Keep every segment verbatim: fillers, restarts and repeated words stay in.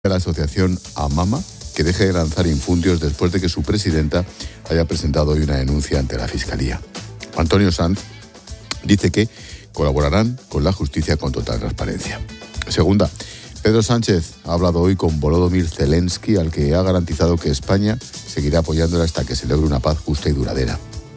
La asociación Amama que deje de lanzar infundios después de que su presidenta haya presentado hoy una denuncia ante la Fiscalía. Antonio Sanz dice que colaborarán con la justicia con total transparencia. Segunda, Pedro Sánchez ha hablado hoy con Volodymyr Zelensky, al que ha garantizado que España seguirá apoyándole hasta que se logre una paz justa y duradera.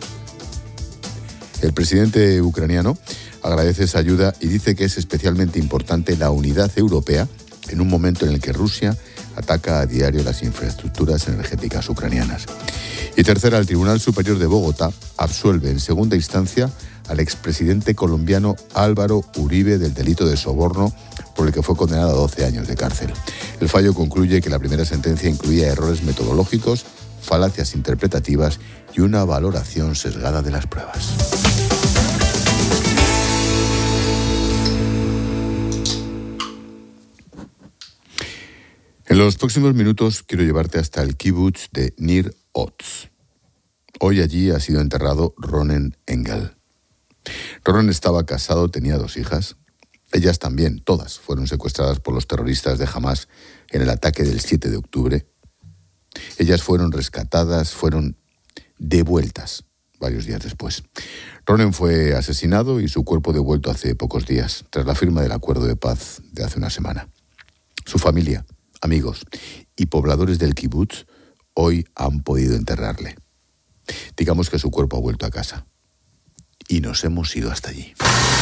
El presidente ucraniano agradece esa ayuda y dice que es especialmente importante la unidad europea en un momento en el que Rusia ataca a diario las infraestructuras energéticas ucranianas. Y tercera, el Tribunal Superior de Bogotá absuelve en segunda instancia al expresidente colombiano Álvaro Uribe del delito de soborno, por el que fue condenado a doce años de cárcel. El fallo concluye que la primera sentencia incluía errores metodológicos, falacias interpretativas y una valoración sesgada de las pruebas. En los próximos minutos quiero llevarte hasta el kibutz de Nir Oz. Hoy allí ha sido enterrado Ronen Engel. Ronen estaba casado, tenía dos hijas. Ellas también, todas, fueron secuestradas por los terroristas de Hamás en el ataque del siete de octubre. Ellas fueron rescatadas, fueron devueltas varios días después. Ronen fue asesinado y su cuerpo devuelto hace pocos días, tras la firma del acuerdo de paz de hace una semana. Su familia, amigos y pobladores del kibutz hoy han podido enterrarle. Digamos que su cuerpo ha vuelto a casa. Y nos hemos ido hasta allí.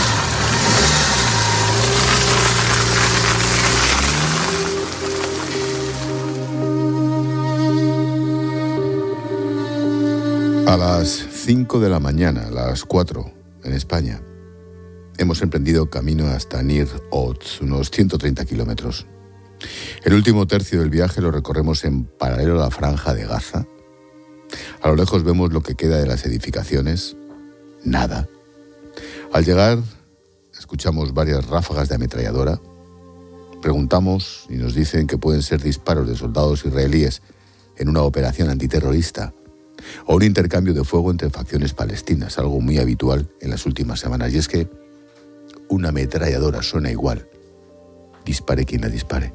A las cinco de la mañana, a las cuatro en España, hemos emprendido camino hasta Nir Oz, unos ciento treinta kilómetros. El último tercio del viaje lo recorremos en paralelo a la franja de Gaza. A lo lejos vemos lo que queda de las edificaciones. Nada. Al llegar, escuchamos varias ráfagas de ametralladora. Preguntamos y nos dicen que pueden ser disparos de soldados israelíes en una operación antiterrorista o un intercambio de fuego entre facciones palestinas, algo muy habitual en las últimas semanas. Y es que una ametralladora suena igual, dispare quien la dispare.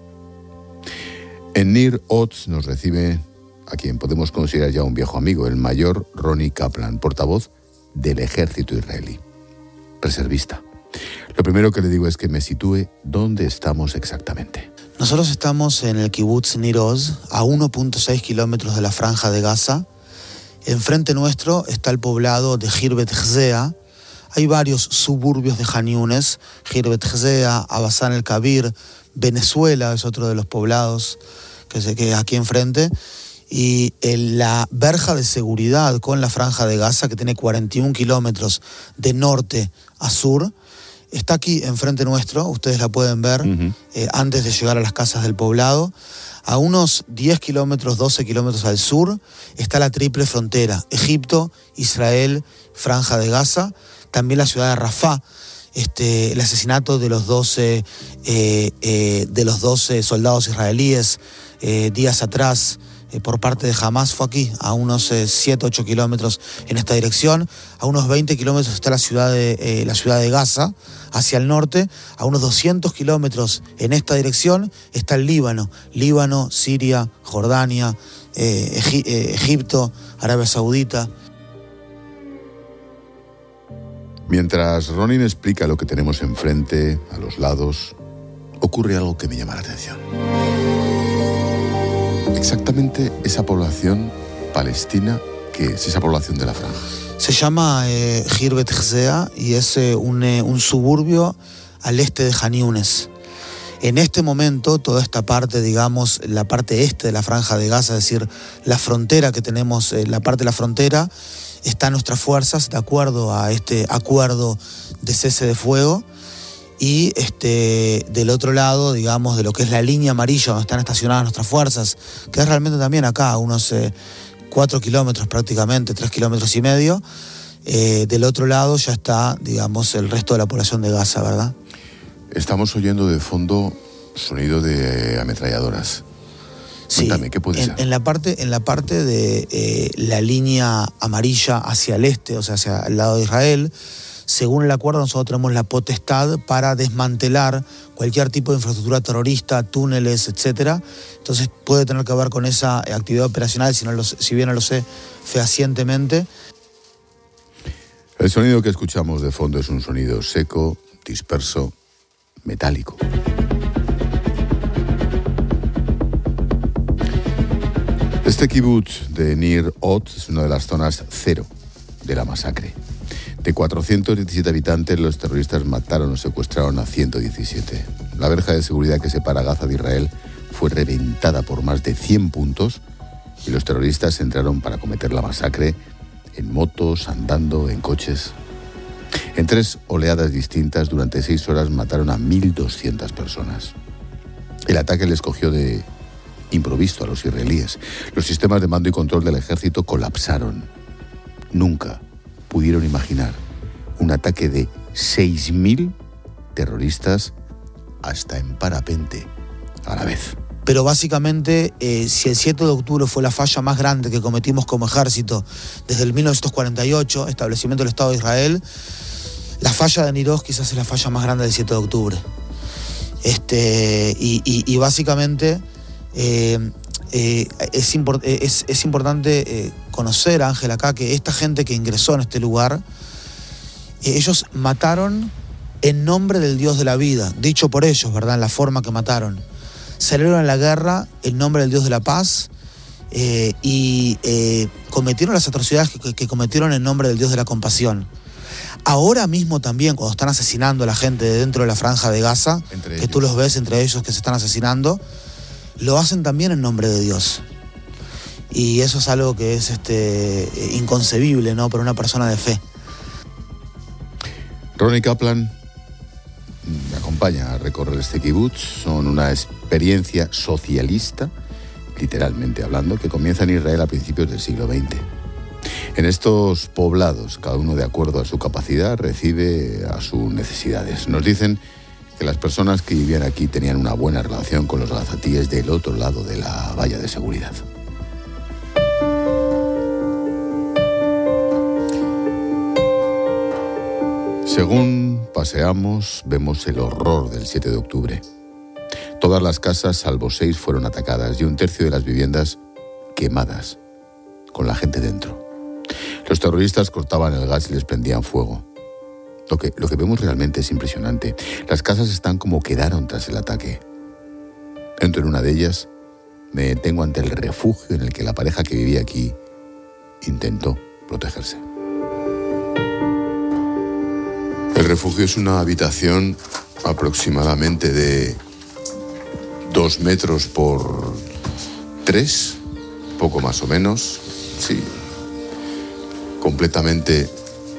En Nir Oz nos recibe a quien podemos considerar ya un viejo amigo, el mayor Ronnie Kaplan, portavoz del ejército israelí, reservista. Lo primero que le digo es que me sitúe dónde estamos exactamente. Nosotros estamos en el kibutz Nir Oz, a uno punto seis kilómetros de la franja de Gaza. Enfrente nuestro está el poblado de Khirbet Hzea. Hay varios suburbios de Han Yunes, Khirbet Hzea, Abasán el Kabir, Venezuela es otro de los poblados que se queda aquí enfrente. Y en la verja de seguridad con la franja de Gaza, que tiene cuarenta y un kilómetros de norte a sur, está aquí enfrente nuestro, ustedes la pueden ver, uh-huh. eh, antes de llegar a las casas del poblado. A unos diez kilómetros, doce kilómetros al sur, está la triple frontera, Egipto, Israel, franja de Gaza, también la ciudad de Rafah. Este, el asesinato de los doce, eh, eh, de los doce soldados israelíes eh, días atrás, Eh, por parte de Hamás fue aquí, a unos eh, siete a ocho kilómetros en esta dirección. A unos veinte kilómetros está la ciudad, de, eh, la ciudad de Gaza, hacia el norte. A unos doscientos kilómetros en esta dirección está el Líbano. Líbano, Siria, Jordania, eh, Egi- eh, Egipto, Arabia Saudita. Mientras Ronin explica lo que tenemos enfrente, a los lados, ocurre algo que me llama la atención. Exactamente esa población palestina, ¿qué es esa población de la franja? Se llama eh, Khirbet Hzea y es eh, un, eh, un suburbio al este de Han Yunes. En este momento, toda esta parte, digamos, la parte este de la franja de Gaza, es decir, la frontera que tenemos, eh, la parte de la frontera, están nuestras fuerzas de acuerdo a este acuerdo de cese de fuego. Y este, del otro lado, digamos, de lo que es la línea amarilla donde están estacionadas nuestras fuerzas, que es realmente también acá, a unos eh, cuatro kilómetros prácticamente, tres kilómetros y medio, eh, del otro lado ya está, digamos, el resto de la población de Gaza, ¿verdad? Estamos oyendo de fondo sonido de ametralladoras. Sí, Cuéntame, ¿qué puede en, ser? en la parte, en la parte de eh, la línea amarilla hacia el este, o sea, hacia el lado de Israel, según el acuerdo nosotros tenemos la potestad para desmantelar cualquier tipo de infraestructura terrorista, túneles, etcétera. Entonces puede tener que ver con esa actividad operacional, si, no lo, si bien no lo sé fehacientemente. El sonido que escuchamos de fondo es un sonido seco, disperso, metálico. Este kibutz de Nir Oz es una de las zonas cero de la masacre. De cuatrocientos diecisiete habitantes, los terroristas mataron o secuestraron a ciento diecisiete. La verja de seguridad que separa Gaza de Israel fue reventada por más de cien puntos y los terroristas entraron para cometer la masacre en motos, andando, en coches. En tres oleadas distintas, durante seis horas mataron a mil doscientas personas. El ataque les cogió de improviso a los israelíes. Los sistemas de mando y control del ejército colapsaron. Nunca pudieron imaginar un ataque de seis mil terroristas hasta en parapente a la vez. Pero básicamente, eh, si el siete de octubre fue la falla más grande que cometimos como ejército desde el mil novecientos cuarenta y ocho, establecimiento del Estado de Israel, la falla de Nir Oz quizás es la falla más grande del siete de octubre. Este, y, y, y básicamente eh, eh, es, import, es, es importante eh, conocer, Ángel, acá, que esta gente que ingresó en este lugar, eh, ellos mataron en nombre del Dios de la vida, dicho por ellos, ¿verdad?, en la forma que mataron. Salieron a la guerra en nombre del Dios de la paz eh, y eh, cometieron las atrocidades que, que cometieron en nombre del Dios de la compasión. Ahora mismo también, cuando están asesinando a la gente de dentro de la franja de Gaza, entre que ellos. Tú los ves entre ellos que se están asesinando, lo hacen también en nombre de Dios. Y eso es algo que es este, inconcebible, ¿no?, para una persona de fe. Ronnie Kaplan me acompaña a recorrer este kibutz. Son una experiencia socialista, literalmente hablando, que comienza en Israel a principios del siglo veinte. En estos poblados, cada uno de acuerdo a su capacidad, recibe a sus necesidades. Nos dicen que las personas que vivían aquí tenían una buena relación con los gazatíes del otro lado de la valla de seguridad. Según paseamos, vemos el horror del siete de octubre. Todas las casas, salvo seis, fueron atacadas y un tercio de las viviendas quemadas, con la gente dentro. Los terroristas cortaban el gas y les prendían fuego. Lo que, lo que vemos realmente es impresionante. Las casas están como quedaron tras el ataque. Entro en una de ellas, me detengo ante el refugio en el que la pareja que vivía aquí intentó protegerse. El refugio es una habitación aproximadamente de dos metros por tres, poco más o menos, sí, completamente,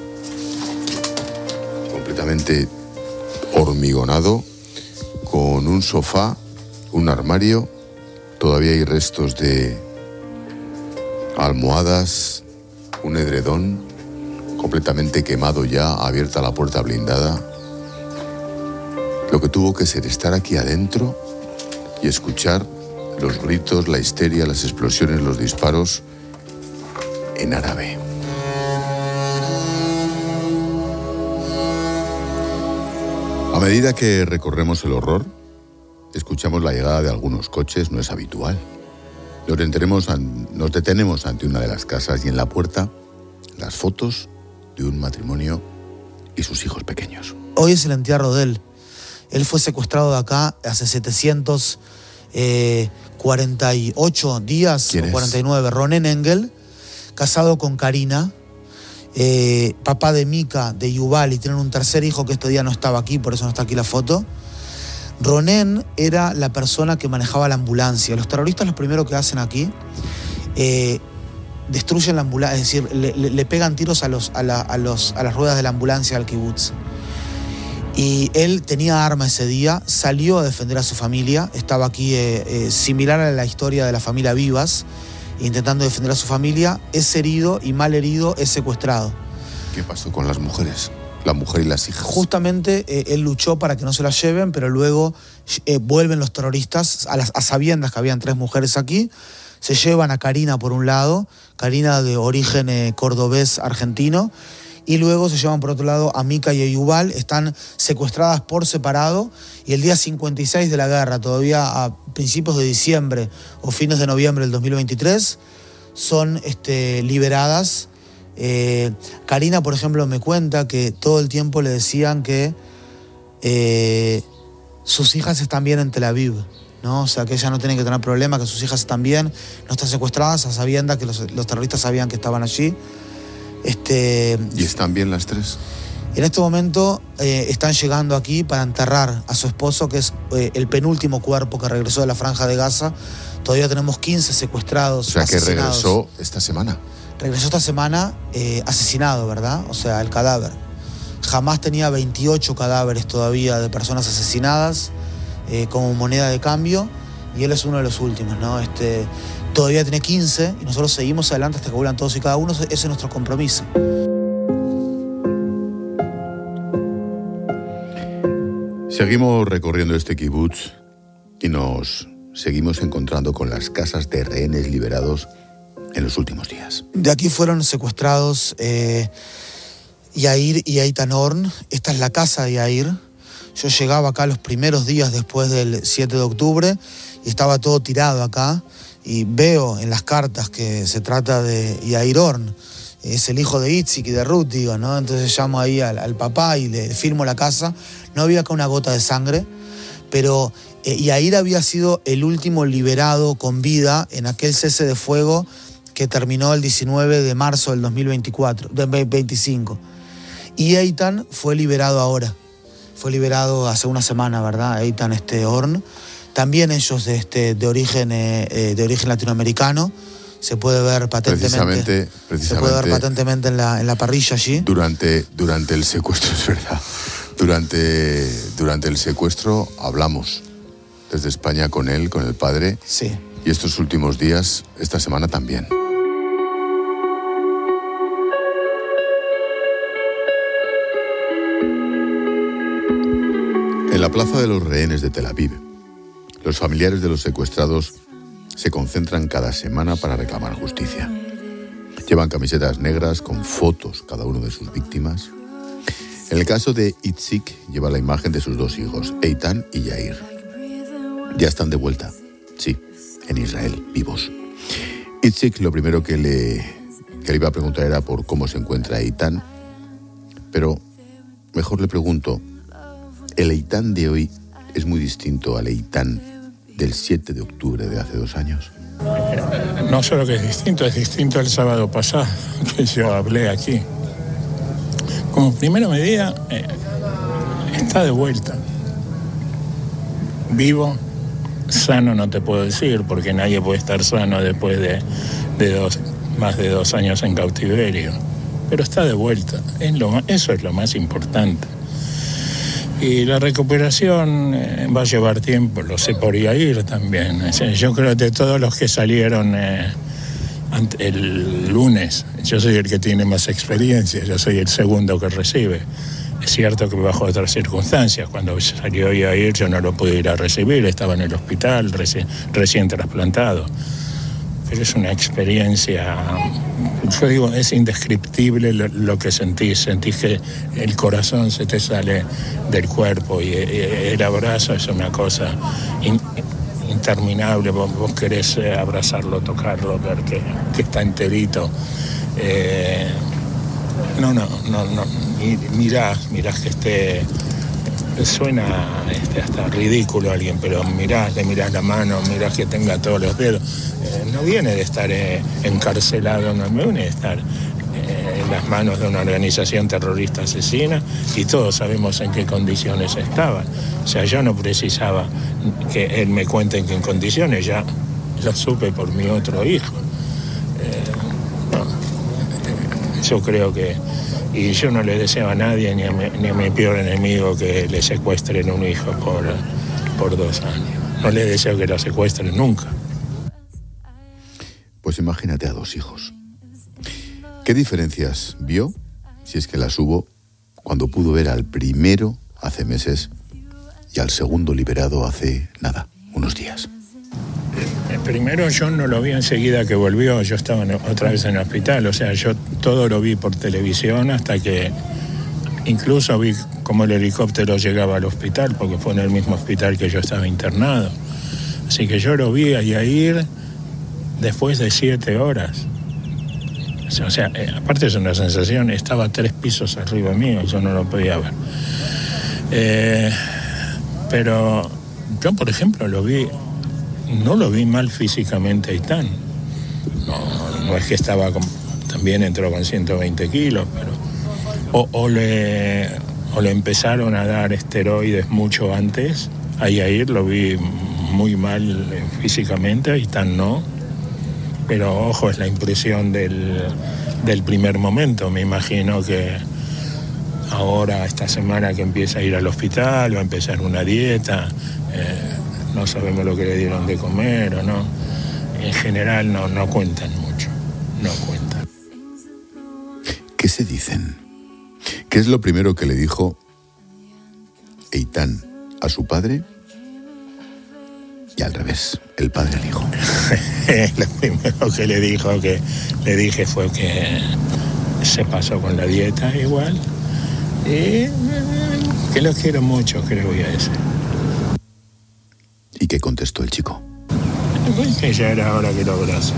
completamente hormigonado, con un sofá, un armario, todavía hay restos de almohadas, un edredón, completamente quemado ya, abierta la puerta blindada. Lo que tuvo que ser estar aquí adentro y escuchar los gritos, la histeria, las explosiones, los disparos en árabe. A medida que recorremos el horror, escuchamos la llegada de algunos coches, no es habitual. Nos detenemos, nos detenemos ante una de las casas y en la puerta las fotos de un matrimonio y sus hijos pequeños. Hoy es el entierro de él. Él fue secuestrado de acá hace setecientos cuarenta y ocho días, o cuarenta y nueve. Ronen Engel, casado con Karina, eh, papá de Mika, de Yuval, y tienen un tercer hijo que este día no estaba aquí, por eso no está aquí la foto. Ronen era la persona que manejaba la ambulancia. Los terroristas lo primero que hacen aquí, eh, destruyen la ambulancia, es decir, le, le, le pegan tiros a, los, a, la, a, los, a las ruedas de la ambulancia al kibutz. Y él tenía arma ese día, salió a defender a su familia, estaba aquí eh, eh, similar a la historia de la familia Vivas, intentando defender a su familia, es herido y mal herido es secuestrado. ¿Qué pasó con las mujeres? La mujer y las hijas. Justamente eh, él luchó para que no se las lleven, pero luego eh, vuelven los terroristas a, las, a sabiendas que habían tres mujeres aquí. Se llevan a Karina por un lado, Karina de origen eh, cordobés argentino, y luego se llevan por otro lado a Mika y a Yuval, están secuestradas por separado, y el día cincuenta y seis de la guerra, todavía a principios de diciembre o fines de noviembre del dos mil veintitrés, son este, liberadas. Eh, Karina, por ejemplo, me cuenta que todo el tiempo le decían que eh, sus hijas están bien en Tel Aviv, ¿no? O sea, que ella no tiene que tener problema, que sus hijas están bien, no están secuestradas, a sabiendas que los, los terroristas sabían que estaban allí. Este, ¿Y están bien las tres? En este momento eh, están llegando aquí para enterrar a su esposo, que es eh, el penúltimo cuerpo que regresó de la Franja de Gaza. Todavía tenemos quince secuestrados, o sea, asesinados. Que regresó esta semana. Regresó esta semana eh, asesinado, ¿verdad? O sea, el cadáver. Jamás tenía veintiocho cadáveres todavía de personas asesinadas eh, como moneda de cambio, y él es uno de los últimos, ¿no? Este, todavía tiene quince y nosotros seguimos adelante hasta que vuelvan todos y cada uno. Ese es nuestro compromiso. Seguimos recorriendo este kibutz y nos seguimos encontrando con las casas de rehenes liberados en los últimos días. De aquí fueron secuestrados eh, Yair y Eitan Horn. Esta es la casa de Yair. Yo llegaba acá los primeros días después del siete de octubre y estaba todo tirado acá, y veo en las cartas que se trata de Yair Horn. Es el hijo de Itzik y de Ruth, digo, ¿no? Entonces llamo ahí al, al papá y le firmo la casa. No había acá una gota de sangre, pero eh, Yair había sido el último liberado con vida en aquel cese de fuego que terminó el diecinueve de marzo del dos mil veinticuatro, de veinticinco. Y Eitan fue liberado ahora. Fue liberado hace una semana, ¿verdad? Eitan este, Horn. También ellos de, este, de, origen, eh, de origen latinoamericano. Se puede ver patentemente, precisamente, precisamente se puede ver patentemente en la, en la parrilla allí. Durante, durante el secuestro, es verdad. Durante, durante el secuestro hablamos desde España con él, con el padre. Sí. Y estos últimos días, esta semana también. En la plaza de los rehenes de Tel Aviv, los familiares de los secuestrados se concentran cada semana para reclamar justicia. Llevan camisetas negras con fotos cada uno de sus víctimas. En el caso de Itzik, lleva la imagen de sus dos hijos, Eitan y Yair. Ya están de vuelta, sí, en Israel, vivos. Itzik lo primero que le, que le iba a preguntar era por cómo se encuentra Eitan, pero mejor le pregunto, ¿el Eitan de hoy es muy distinto al Eitan del siete de octubre de hace dos años? No solo que es distinto, es distinto al sábado pasado que yo hablé aquí. Como primera medida, eh, está de vuelta. Vivo, sano no te puedo decir, porque nadie puede estar sano después de, de dos, más de dos años en cautiverio. Pero está de vuelta, es lo, eso es lo más importante. Y la recuperación eh, va a llevar tiempo, lo sé por Yair también. O sea, yo creo que de todos los que salieron eh, ante, el lunes, yo soy el que tiene más experiencia, yo soy el segundo que recibe. Es cierto que bajo otras circunstancias, cuando salió Yair yo no lo pude ir a recibir, estaba en el hospital reci- recién trasplantado. Pero es una experiencia, yo digo, es indescriptible lo, lo que sentís. Sentís que el corazón se te sale del cuerpo y, y el abrazo es una cosa in, interminable. Vos, vos querés abrazarlo, tocarlo, ver que, que está enterito. Eh, no, no, no, no. Mirás, mirás que esté... Suena este, hasta ridículo a alguien, pero mirás, le mirás la mano, mirás que tenga todos los dedos. Eh, no viene de estar eh, encarcelado, no viene de estar eh, en las manos de una organización terrorista asesina, y todos sabemos en qué condiciones estaban. O sea, yo no precisaba que él me cuente en qué condiciones, ya lo supe por mi otro hijo. Eh, no, yo creo que... Y yo no le deseo a nadie, ni a mi, ni a mi peor enemigo, que le secuestren un hijo por, por dos años. No le deseo que lo secuestren nunca. Pues imagínate a dos hijos. ¿Qué diferencias vio, si es que las hubo, cuando pudo ver al primero hace meses y al segundo liberado hace nada, unos días? El primero yo no lo vi enseguida que volvió, yo estaba en, otra vez en el hospital, o sea, yo todo lo vi por televisión hasta que incluso vi cómo el helicóptero llegaba al hospital, porque fue en el mismo hospital que yo estaba internado. Así que yo lo vi a Yair después de siete horas. O sea, eh, aparte es una sensación, estaba tres pisos arriba mío y yo no lo podía ver. Eh, pero yo, por ejemplo, lo vi, no lo vi mal físicamente Eitan. No, no es que estaba, con, también entró con ciento veinte kilos, pero o, o, le, o le empezaron a dar esteroides mucho antes. A Yair lo vi muy mal eh, físicamente, Eitan no. Pero ojo, es la impresión del, del primer momento. Me imagino que ahora, esta semana que empieza a ir al hospital, va a empezar una dieta, eh, no sabemos lo que le dieron de comer o no. En general no, no cuentan mucho, no cuentan. ¿Qué se dicen? ¿Qué es lo primero que le dijo Eitan a su padre? Y al revés, el padre al hijo. Lo primero que le dijo, que le dije fue que se pasó con la dieta igual. Y que lo quiero mucho, que le voy a decir. ¿Y qué contestó el chico? Que ya era hora que lo abrace.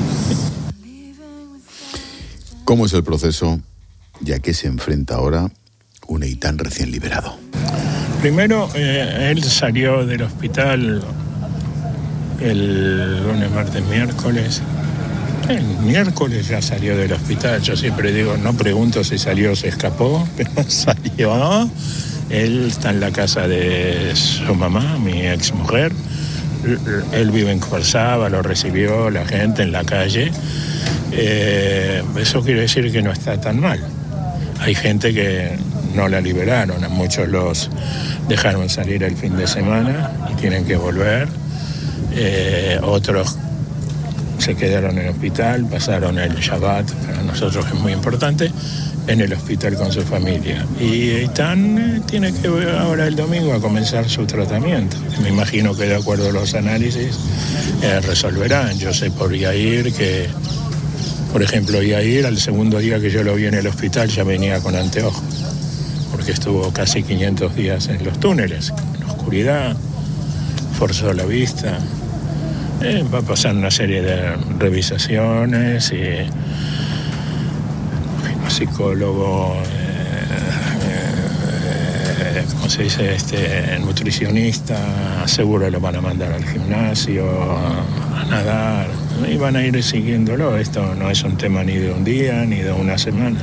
¿Cómo es el proceso y a qué se enfrenta ahora un Eitan recién liberado? Primero, eh, él salió del hospital el lunes, martes, miércoles. El miércoles ya salió del hospital. Yo siempre digo, no pregunto si salió o se escapó, pero salió. Él está en la casa de su mamá, mi ex mujer. Él vive en Kfar, lo recibió la gente en la calle. Eh, eso quiere decir que no está tan mal. Hay gente que no la liberaron, a muchos los dejaron salir el fin de semana y tienen que volver. Eh, otros se quedaron en el hospital, pasaron el Shabbat, para nosotros es muy importante, en el hospital con su familia. Y Eitan eh, tiene que ir ahora el domingo a comenzar su tratamiento. Me imagino que de acuerdo a los análisis eh, resolverán. Yo sé por Yair que, por ejemplo, Yair al segundo día que yo lo vi en el hospital ya venía con anteojos, porque estuvo casi quinientos días en los túneles, en la oscuridad, forzó la vista. Eh, va a pasar una serie de revisaciones y el psicólogo, eh, eh, ¿cómo se dice? Este, nutricionista, seguro lo van a mandar al gimnasio, a, a nadar, y van a ir siguiéndolo. Esto no es un tema ni de un día ni de una semana.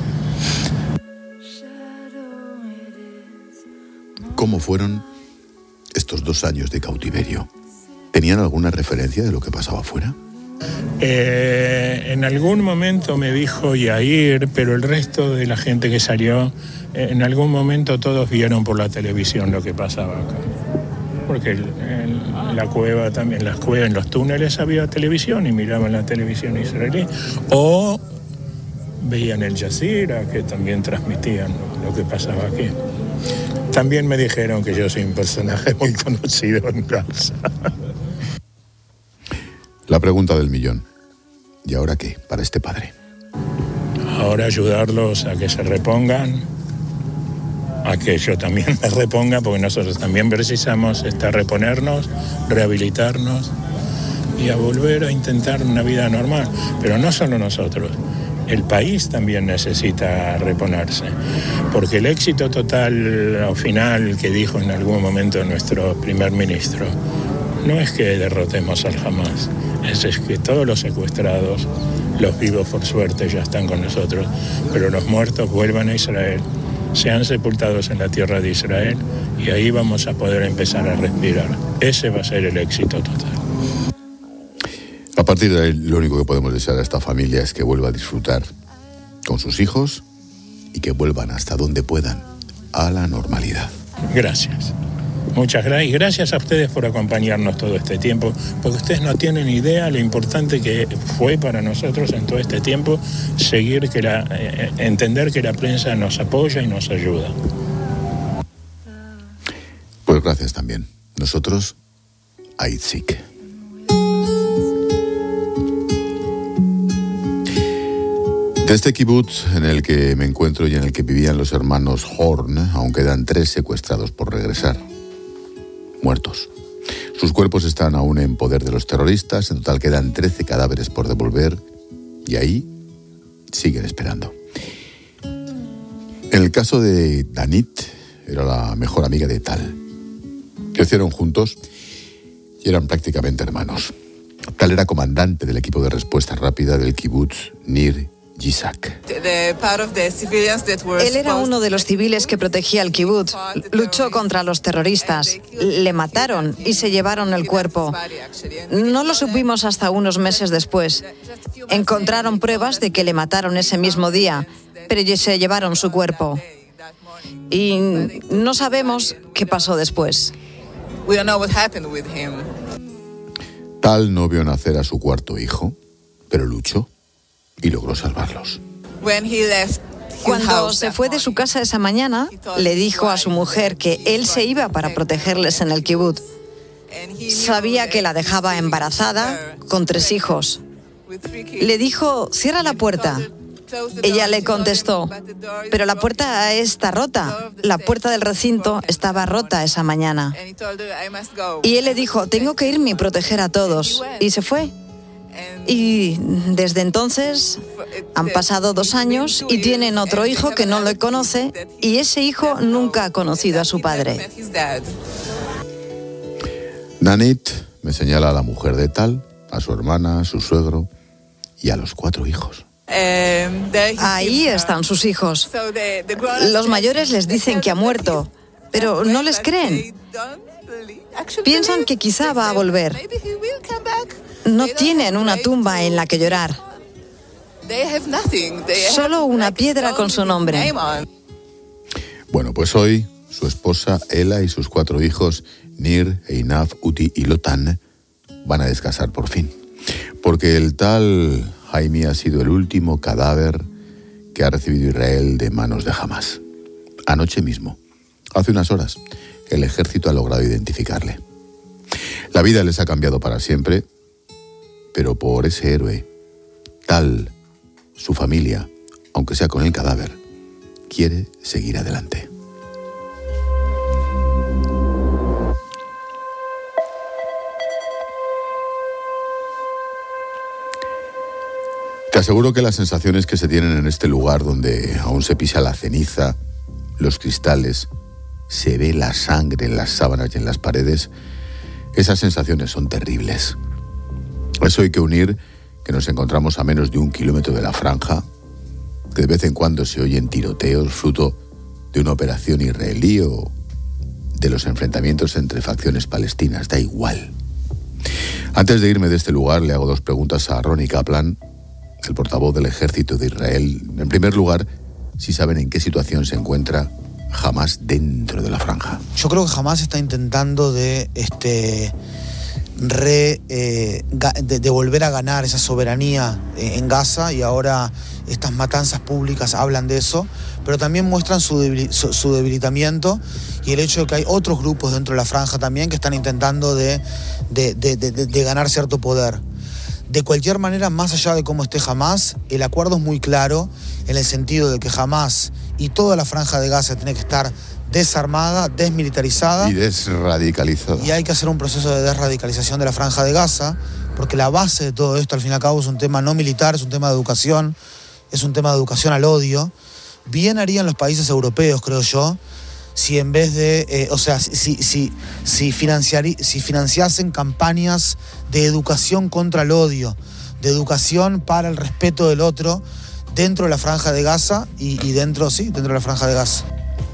¿Cómo fueron estos dos años de cautiverio? ¿Tenían alguna referencia de lo que pasaba afuera? Eh, en algún momento me dijo Yair, pero el resto de la gente que salió, eh, en algún momento todos vieron por la televisión lo que pasaba acá. Porque el, el, la cueva también, las cuevas, en los túneles había televisión y miraban la televisión israelí. O veían el Jazeera, que también transmitían lo, lo que pasaba aquí. También me dijeron que yo soy un personaje muy conocido en Gaza. La pregunta del millón. ¿Y ahora qué para este padre? Ahora ayudarlos a que se repongan, a que yo también me reponga, porque nosotros también precisamos estar, reponernos, rehabilitarnos y a volver a intentar una vida normal. Pero no solo nosotros, el país también necesita reponerse, porque el éxito total o final que dijo en algún momento nuestro primer ministro no es que derrotemos al Hamas, es, es que todos los secuestrados, los vivos por suerte ya están con nosotros, pero los muertos vuelvan a Israel, sean sepultados en la tierra de Israel y ahí vamos a poder empezar a respirar. Ese va a ser el éxito total. A partir de ahí, lo único que podemos desear a esta familia es que vuelva a disfrutar con sus hijos y que vuelvan hasta donde puedan a la normalidad. Gracias. Muchas gracias. Y gracias a ustedes por acompañarnos todo este tiempo, porque ustedes no tienen idea lo importante que fue para nosotros en todo este tiempo seguir que la, eh, entender que la prensa nos apoya y nos ayuda. Pues gracias también. Nosotros a Itzik. De este kibutz en el que me encuentro y en el que vivían los hermanos Horn, aún quedan tres secuestrados por regresar, muertos. Sus cuerpos están aún en poder de los terroristas. En total quedan trece cadáveres por devolver y ahí siguen esperando. En el caso de Danit, era la mejor amiga de Tal. Crecieron juntos y eran prácticamente hermanos. Tal era comandante del equipo de respuesta rápida del kibutz Nir Yitzhak. Él era uno de los civiles que protegía el kibutz. Luchó contra los terroristas. Le mataron y se llevaron el cuerpo. No lo supimos hasta unos meses después. Encontraron pruebas de que le mataron ese mismo día, pero se llevaron su cuerpo. Y no sabemos qué pasó después. Tal no vio nacer a su cuarto hijo, pero luchó y logró salvarlos. Cuando se fue de su casa esa mañana, le dijo a su mujer que él se iba para protegerles en el kibutz. Sabía que la dejaba embarazada con tres hijos. Le dijo, cierra la puerta. Ella le contestó, pero la puerta está rota. La puerta del recinto estaba rota esa mañana. Y él le dijo, tengo que irme y proteger a todos. Y se fue. Y desde entonces han pasado dos años y tienen otro hijo que no lo conoce, y ese hijo nunca ha conocido a su padre. Danit me señala a la mujer de Tal, a su hermana, a su suegro y a los cuatro hijos. Ahí están sus hijos. Los mayores les dicen que ha muerto, pero no les creen. Piensan que quizá va a volver. No tienen una tumba en la que llorar. Solo una piedra con su nombre. Bueno, pues hoy su esposa Ela y sus cuatro hijos, Nir, Einaf, Uti y Lotan, van a descansar por fin. Porque el tal Jaime ha sido el último cadáver que ha recibido Israel de manos de Hamás. Anoche mismo, hace unas horas, el ejército ha logrado identificarle. La vida les ha cambiado para siempre, pero por ese héroe, Tal, su familia, aunque sea con el cadáver, quiere seguir adelante. Te aseguro que las sensaciones que se tienen en este lugar donde aún se pisa la ceniza, los cristales, se ve la sangre en las sábanas y en las paredes, esas sensaciones son terribles. Eso hay que unir que nos encontramos a menos de un kilómetro de la franja, que de vez en cuando se oyen tiroteos fruto de una operación israelí o de los enfrentamientos entre facciones palestinas, da igual. Antes de irme de este lugar le hago dos preguntas a Ronnie Kaplan, el portavoz del ejército de Israel. En primer lugar, si saben en qué situación se encuentra Hamás dentro de la franja. Yo creo que Hamás está intentando de, este, re, eh, de, de volver a ganar esa soberanía en Gaza, y ahora estas matanzas públicas hablan de eso, pero también muestran su, debil, su, su debilitamiento y el hecho de que hay otros grupos dentro de la franja también que están intentando de, de, de, de, de, de ganar cierto poder. De cualquier manera, más allá de cómo esté Hamás, el acuerdo es muy claro en el sentido de que Hamás y toda la franja de Gaza tiene que estar desarmada, desmilitarizada. Y desradicalizada. Y hay que hacer un proceso de desradicalización de la franja de Gaza, porque la base de todo esto, al fin y al cabo, es un tema no militar, es un tema de educación, es un tema de educación al odio. Bien harían los países europeos, creo yo, si en vez de, eh, o sea, si, si, si, financiari, si financiasen campañas de educación contra el odio, de educación para el respeto del otro dentro de la franja de Gaza y, y dentro, sí, dentro de la franja de Gaza.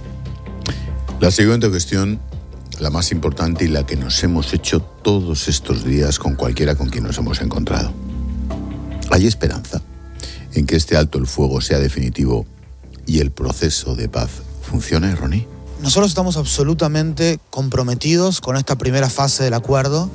La siguiente cuestión, la más importante y la que nos hemos hecho todos estos días con cualquiera con quien nos hemos encontrado. ¿Hay esperanza en que este alto el fuego sea definitivo y el proceso de paz funcione, Ronnie? Nosotros estamos absolutamente comprometidos con esta primera fase del acuerdo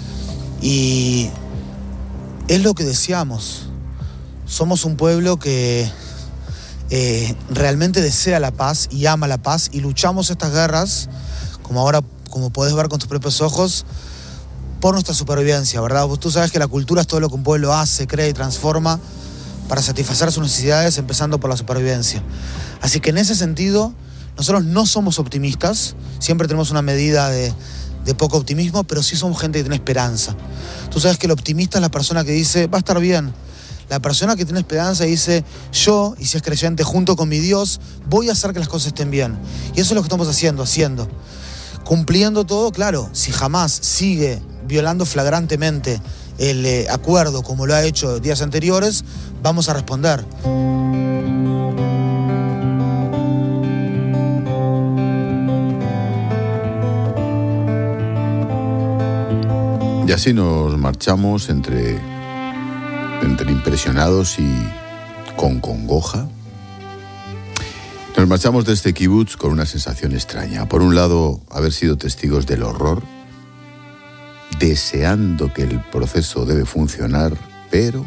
y es lo que deseamos. Somos un pueblo que eh, realmente desea la paz y ama la paz y luchamos estas guerras, como ahora, como podés ver con tus propios ojos, por nuestra supervivencia, ¿verdad? Tú sabes que la cultura es todo lo que un pueblo hace, cree y transforma para satisfacer sus necesidades, empezando por la supervivencia. Así que en ese sentido, nosotros no somos optimistas, siempre tenemos una medida de, de poco optimismo, pero sí somos gente que tiene esperanza. Tú sabes que el optimista es la persona que dice, va a estar bien. La persona que tiene esperanza dice, yo, y si es creyente, junto con mi Dios, voy a hacer que las cosas estén bien. Y eso es lo que estamos haciendo, haciendo. Cumpliendo todo, claro, si jamás sigue violando flagrantemente el eh, acuerdo como lo ha hecho días anteriores, vamos a responder. Y así nos marchamos entre, entre impresionados y con congoja. Nos marchamos de este kibutz con una sensación extraña. Por un lado, haber sido testigos del horror, deseando que el proceso debe funcionar, pero...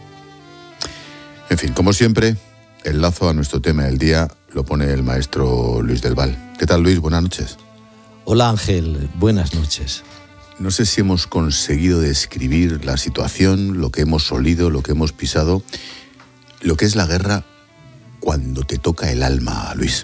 En fin, como siempre, el lazo a nuestro tema del día lo pone el maestro Luis del Val. ¿Qué tal, Luis? Buenas noches. Hola, Ángel. Buenas noches. No sé si hemos conseguido describir la situación, lo que hemos olido, lo que hemos pisado, lo que es la guerra cuando te toca el alma, Luis.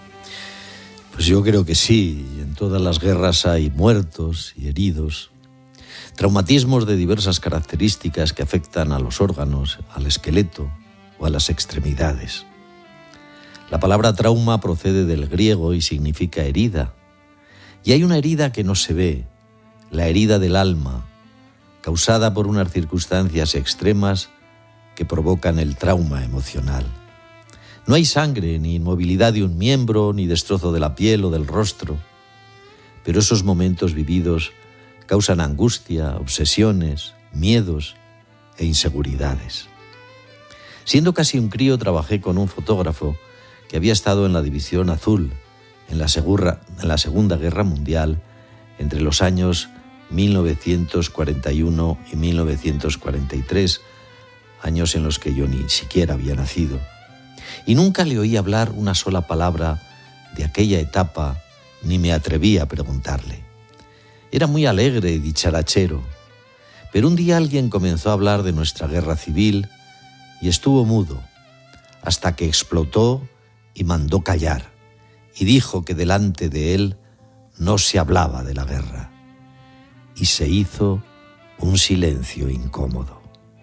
Pues yo creo que sí. En todas las guerras hay muertos y heridos, traumatismos de diversas características que afectan a los órganos, al esqueleto o a las extremidades. La palabra trauma procede del griego y significa herida. Y hay una herida que no se ve, la herida del alma, causada por unas circunstancias extremas que provocan el trauma emocional. No hay sangre, ni inmovilidad de un miembro, ni destrozo de la piel o del rostro, pero esos momentos vividos causan angustia, obsesiones, miedos e inseguridades. Siendo casi un crío, trabajé con un fotógrafo que había estado en la División Azul en la, segura, en la Segunda Guerra Mundial entre los años mil novecientos cuarenta y uno y mil novecientos cuarenta y tres, años en los que yo ni siquiera había nacido. Y nunca le oí hablar una sola palabra de aquella etapa, ni me atreví a preguntarle. Era muy alegre y dicharachero, pero un día alguien comenzó a hablar de nuestra guerra civil y estuvo mudo, hasta que explotó y mandó callar, y dijo que delante de él no se hablaba de la guerra, y se hizo un silencio incómodo.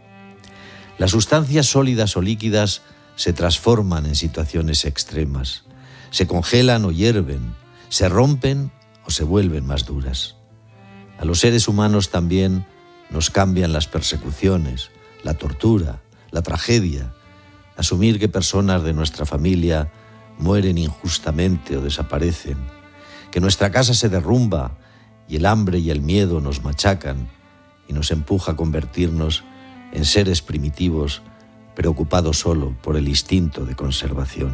Las sustancias sólidas o líquidas se transforman en situaciones extremas, se congelan o hierven, se rompen o se vuelven más duras. A los seres humanos también nos cambian las persecuciones, la tortura, la tragedia, asumir que personas de nuestra familia mueren injustamente o desaparecen, que nuestra casa se derrumba y el hambre y el miedo nos machacan y nos empuja a convertirnos en seres primitivos preocupados solo por el instinto de conservación.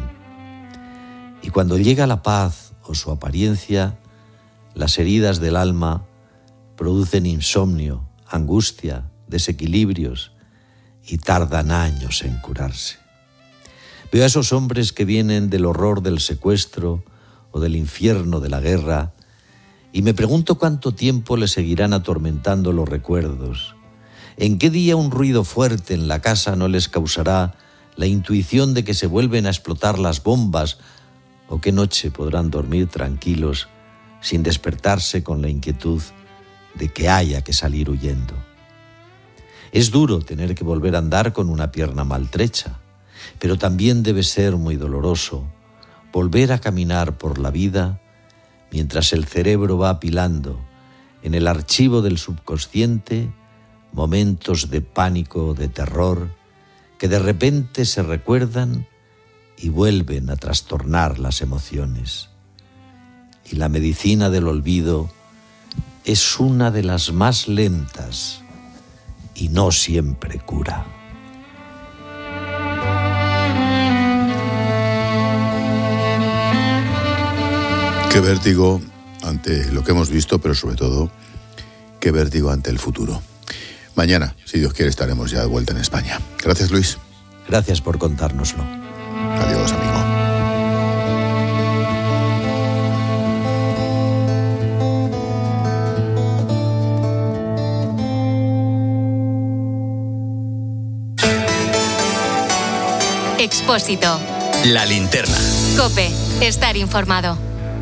Y cuando llega la paz o su apariencia, las heridas del alma producen insomnio, angustia, desequilibrios y tardan años en curarse. Veo a esos hombres que vienen del horror del secuestro o del infierno de la guerra y me pregunto cuánto tiempo les seguirán atormentando los recuerdos. ¿En qué día un ruido fuerte en la casa no les causará la intuición de que se vuelven a explotar las bombas? ¿O qué noche podrán dormir tranquilos sin despertarse con la inquietud de que haya que salir huyendo? Es duro tener que volver a andar con una pierna maltrecha, pero también debe ser muy doloroso volver a caminar por la vida mientras el cerebro va apilando en el archivo del subconsciente momentos de pánico o de terror que de repente se recuerdan y vuelven a trastornar las emociones. Y la medicina del olvido es una de las más lentas y no siempre cura. Qué vértigo ante lo que hemos visto, pero sobre todo, qué vértigo ante el futuro. Mañana, si Dios quiere, estaremos ya de vuelta en España. Gracias, Luis. Gracias por contárnoslo. Adiós, amigo. Expósito. La Linterna. COPE. Estar informado.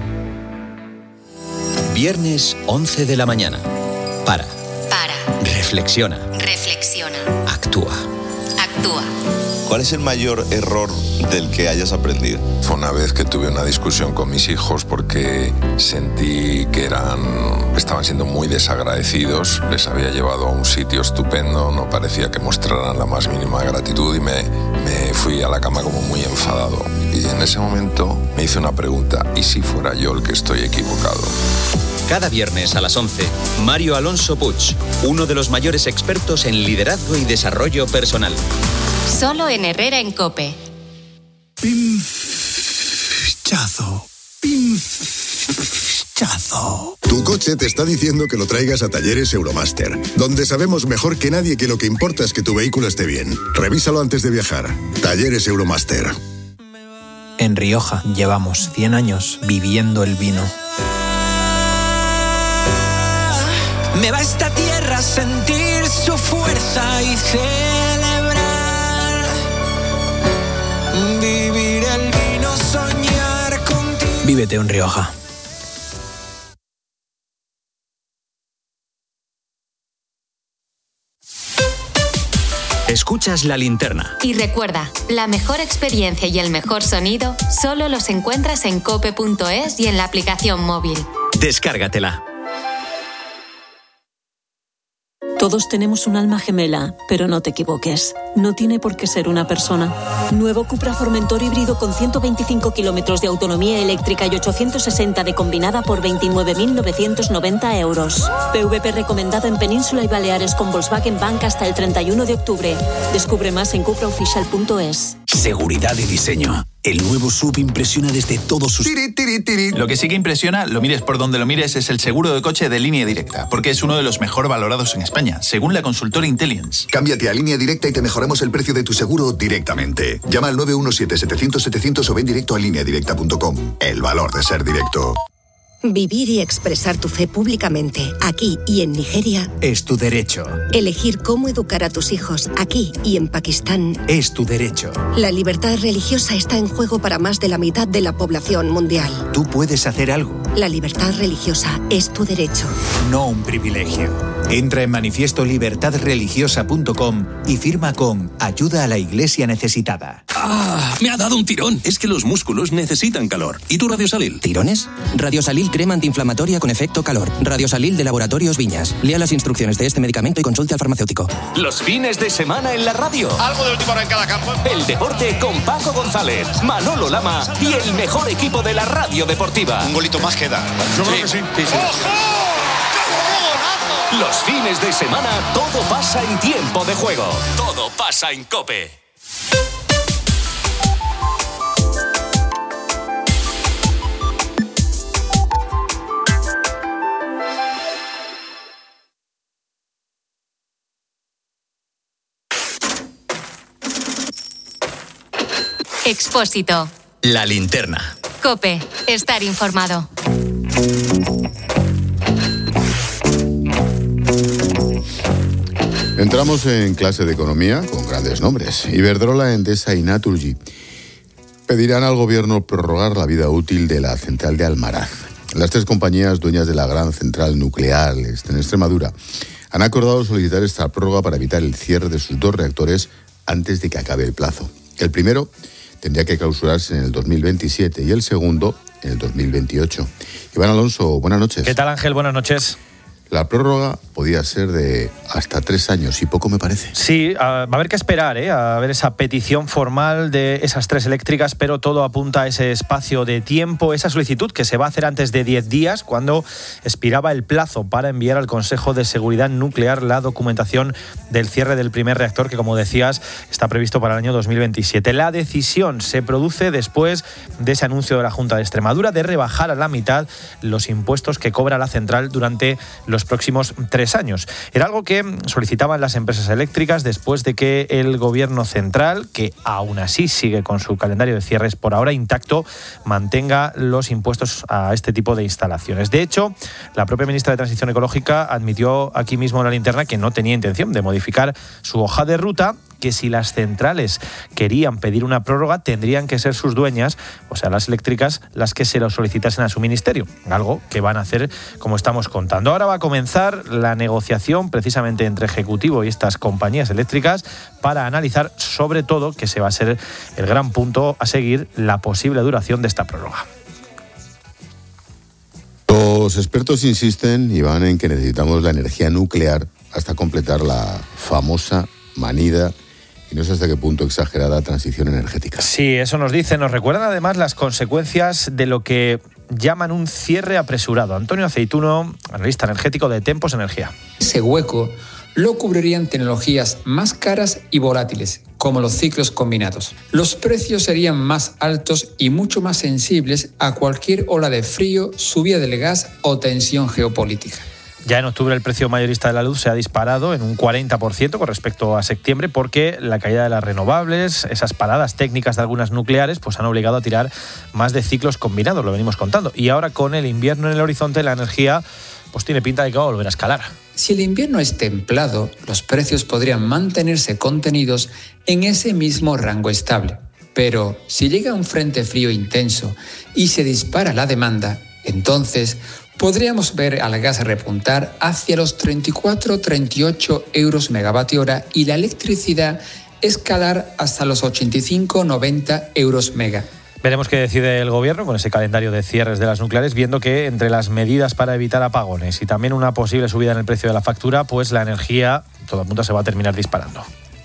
Viernes once de la mañana. Para. Para. Reflexiona. Reflexiona. Actúa. Actúa. ¿Cuál es el mayor error del que hayas aprendido? Fue una vez que tuve una discusión con mis hijos porque sentí que eran, estaban siendo muy desagradecidos. Les había llevado a un sitio estupendo, no parecía que mostraran la más mínima gratitud y me, me fui a la cama como muy enfadado. Y en ese momento me hice una pregunta: ¿y si fuera yo el que estoy equivocado? Cada viernes a las once, Mario Alonso Puig, uno de los mayores expertos en liderazgo y desarrollo personal. Solo en Herrera en COPE. Pinchazo. Pinchazo. Tu coche te está diciendo que lo traigas a Talleres Euromaster, donde sabemos mejor que nadie que lo que importa es que tu vehículo esté bien. Revísalo antes de viajar. Talleres Euromaster. En Rioja llevamos cien años viviendo el vino. Me va esta tierra a sentir su fuerza y celebrar. Vivir el vino, soñar contigo. Vívete en Rioja. Escuchas La Linterna. Y recuerda, la mejor experiencia y el mejor sonido solo los encuentras en cope punto es y en la aplicación móvil. Descárgatela. Todos tenemos un alma gemela, pero no te equivoques. No tiene por qué ser una persona. Nuevo Cupra Formentor híbrido con ciento veinticinco kilómetros de autonomía eléctrica y ochocientos sesenta de combinada por veintinueve mil novecientos noventa euros. P V P recomendado en Península y Baleares con Volkswagen Bank hasta el treinta y uno de octubre. Descubre más en cupra oficial punto es. Seguridad de diseño. El nuevo S U V impresiona desde todos sus... Tiri, tiri, tiri. Lo que sí que impresiona, lo mires por donde lo mires, es el seguro de coche de Línea Directa, porque es uno de los mejor valorados en España, según la consultora Intelligence. Cámbiate a Línea Directa y te mejoramos el precio de tu seguro directamente. Llama al nueve uno siete, setecientos, setecientos o ven directo a línea directa punto com. El valor de ser directo. Vivir y expresar tu fe públicamente, aquí y en Nigeria, es tu derecho. Elegir cómo educar a tus hijos, aquí y en Pakistán, es tu derecho. La libertad religiosa está en juego para más de la mitad de la población mundial. Tú puedes hacer algo. La libertad religiosa es tu derecho. No un privilegio. Entra en manifiesto libertad religiosa punto com y firma con Ayuda a la Iglesia Necesitada. ¡Ah! Me ha dado un tirón. Es que los músculos necesitan calor. ¿Y tu Radiosalil? ¿Tirones? Radiosalil crema antiinflamatoria con efecto calor. Radiosalil de Laboratorios Viñas. Lea las instrucciones de este medicamento y consulte al farmacéutico. Los fines de semana en la radio. Algo de última hora en cada campo. El deporte con Paco González, Manolo Lama y el mejor equipo de la radio deportiva. Un golito más queda. Yo creo que sí. sí, sí. ¡Ojo! Los fines de semana todo pasa en Tiempo de Juego. Todo pasa en COPE. Expósito. La Linterna. COPE. Estar informado. Entramos en clase de economía con grandes nombres. Iberdrola, Endesa y Naturgy pedirán al gobierno prorrogar la vida útil de la central de Almaraz. Las tres compañías dueñas de la gran central nuclear en Extremadura han acordado solicitar esta prórroga para evitar el cierre de sus dos reactores antes de que acabe el plazo. El primero tendría que clausurarse en el dos mil veintisiete y el segundo en el dos mil veintiocho. Iván Alonso, buenas noches. ¿Qué tal, Ángel? Buenas noches. La prórroga podía ser de hasta tres años y poco me parece. Sí, uh, va a haber que esperar ¿eh? a ver esa petición formal de esas tres eléctricas, pero todo apunta a ese espacio de tiempo, esa solicitud que se va a hacer antes de diez días, cuando expiraba el plazo para enviar al Consejo de Seguridad Nuclear la documentación del cierre del primer reactor, que, como decías, está previsto para el año dos mil veintisiete. La decisión se produce después de ese anuncio de la Junta de Extremadura de rebajar a la mitad los impuestos que cobra la central durante los los próximos tres años. Era algo que solicitaban las empresas eléctricas después de que el gobierno central, que aún así sigue con su calendario de cierres por ahora intacto, mantenga los impuestos a este tipo de instalaciones. De hecho, la propia ministra de Transición Ecológica admitió aquí mismo en La Linterna que no tenía intención de modificar su hoja de ruta, que si las centrales querían pedir una prórroga, tendrían que ser sus dueñas, o sea, las eléctricas, las que se lo solicitasen a su ministerio. Algo que van a hacer, como estamos contando. Ahora va a comenzar la negociación precisamente entre Ejecutivo y estas compañías eléctricas para analizar, sobre todo, que se va a ser el gran punto a seguir, la posible duración de esta prórroga. Los expertos insisten, Iván, en que necesitamos la energía nuclear hasta completar la famosa, manida y no sé hasta qué punto exagerada transición energética. Sí, eso nos dice. Nos recuerdan además las consecuencias de lo que llaman un cierre apresurado. Antonio Aceituno, analista energético de Tempos Energía. Ese hueco lo cubrirían tecnologías más caras y volátiles, como los ciclos combinados. Los precios serían más altos y mucho más sensibles a cualquier ola de frío, subida del gas o tensión geopolítica. Ya en octubre el precio mayorista de la luz se ha disparado en un cuarenta por ciento con respecto a septiembre porque la caída de las renovables, esas paradas técnicas de algunas nucleares, pues han obligado a tirar más de ciclos combinados, lo venimos contando. Y ahora con el invierno en el horizonte, la energía pues tiene pinta de que va a volver a escalar. Si el invierno es templado, los precios podrían mantenerse contenidos en ese mismo rango estable. Pero si llega un frente frío intenso y se dispara la demanda, entonces podríamos ver al gas repuntar hacia los treinta y cuatro a treinta y ocho euros megavatio hora y la electricidad escalar hasta los ochenta y cinco a noventa euros mega. Veremos qué decide el Gobierno con ese calendario de cierres de las nucleares, viendo que entre las medidas para evitar apagones y también una posible subida en el precio de la factura, pues la energía, todo apunta, se va a terminar disparando.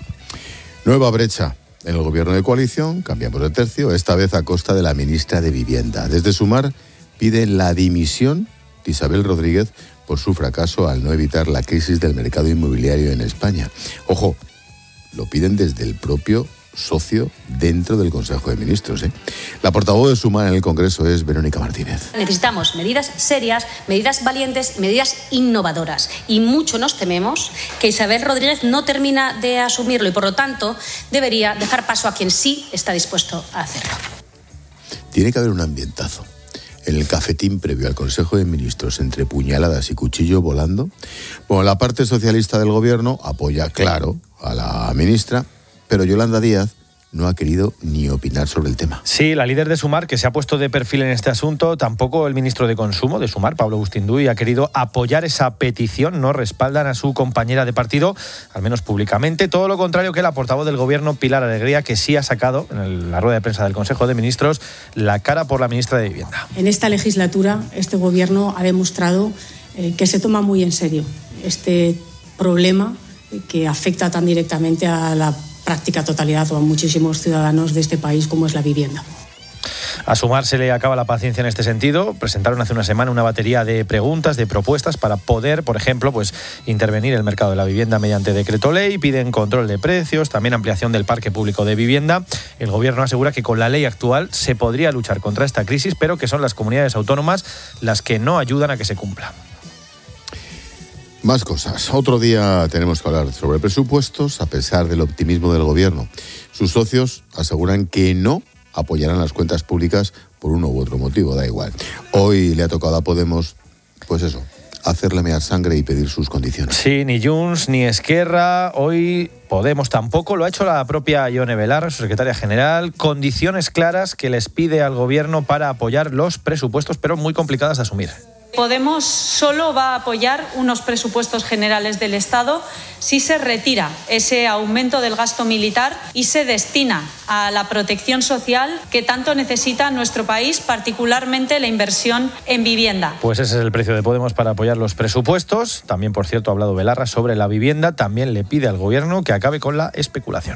Nueva brecha en el Gobierno de coalición, cambiamos de tercio, esta vez a costa de la ministra de Vivienda. Desde Sumar pide la dimisión de Isabel Rodríguez por su fracaso al no evitar la crisis del mercado inmobiliario en España. Ojo, lo piden desde el propio socio dentro del Consejo de Ministros, ¿eh? La portavoz de Sumar en el Congreso es Verónica Martínez. Necesitamos medidas serias, medidas valientes, medidas innovadoras. Y mucho nos tememos que Isabel Rodríguez no termina de asumirlo y, por lo tanto, debería dejar paso a quien sí está dispuesto a hacerlo. Tiene que haber un ambientazo. En el cafetín previo al Consejo de Ministros, entre puñaladas y cuchillo volando, bueno, la parte socialista del Gobierno apoya, claro, a la ministra, pero Yolanda Díaz no ha querido ni opinar sobre el tema. Sí, la líder de Sumar, que se ha puesto de perfil en este asunto, tampoco el ministro de Consumo de Sumar, Pablo Bustinduy, ha querido apoyar esa petición, no respaldan a su compañera de partido, al menos públicamente, todo lo contrario que la portavoz del Gobierno, Pilar Alegría, que sí ha sacado en la rueda de prensa del Consejo de Ministros la cara por la ministra de Vivienda. En esta legislatura, este Gobierno ha demostrado eh, que se toma muy en serio este problema que afecta tan directamente a la práctica totalidad o a muchísimos ciudadanos de este país como es la vivienda. A Sumar se le acaba la paciencia en este sentido. Presentaron hace una semana una batería de preguntas, de propuestas para poder, por ejemplo, pues intervenir en el mercado de la vivienda mediante decreto ley. Piden control de precios, también ampliación del parque público de vivienda. El Gobierno asegura que con la ley actual se podría luchar contra esta crisis, pero que son las comunidades autónomas las que no ayudan a que se cumpla. Más cosas. Otro día tenemos que hablar sobre presupuestos, a pesar del optimismo del Gobierno. Sus socios aseguran que no apoyarán las cuentas públicas por uno u otro motivo, da igual. Hoy le ha tocado a Podemos, pues eso, hacerle mear sangre y pedir sus condiciones. Sí, ni Junts ni Esquerra, hoy Podemos tampoco, lo ha hecho la propia Ione Belarra, su secretaria general, condiciones claras que les pide al Gobierno para apoyar los presupuestos, pero muy complicadas de asumir. Podemos solo va a apoyar unos presupuestos generales del Estado si se retira ese aumento del gasto militar y se destina a la protección social que tanto necesita nuestro país, particularmente la inversión en vivienda. Pues ese es el precio de Podemos para apoyar los presupuestos. También, por cierto, ha hablado Belarra sobre la vivienda. También le pide al Gobierno que acabe con la especulación.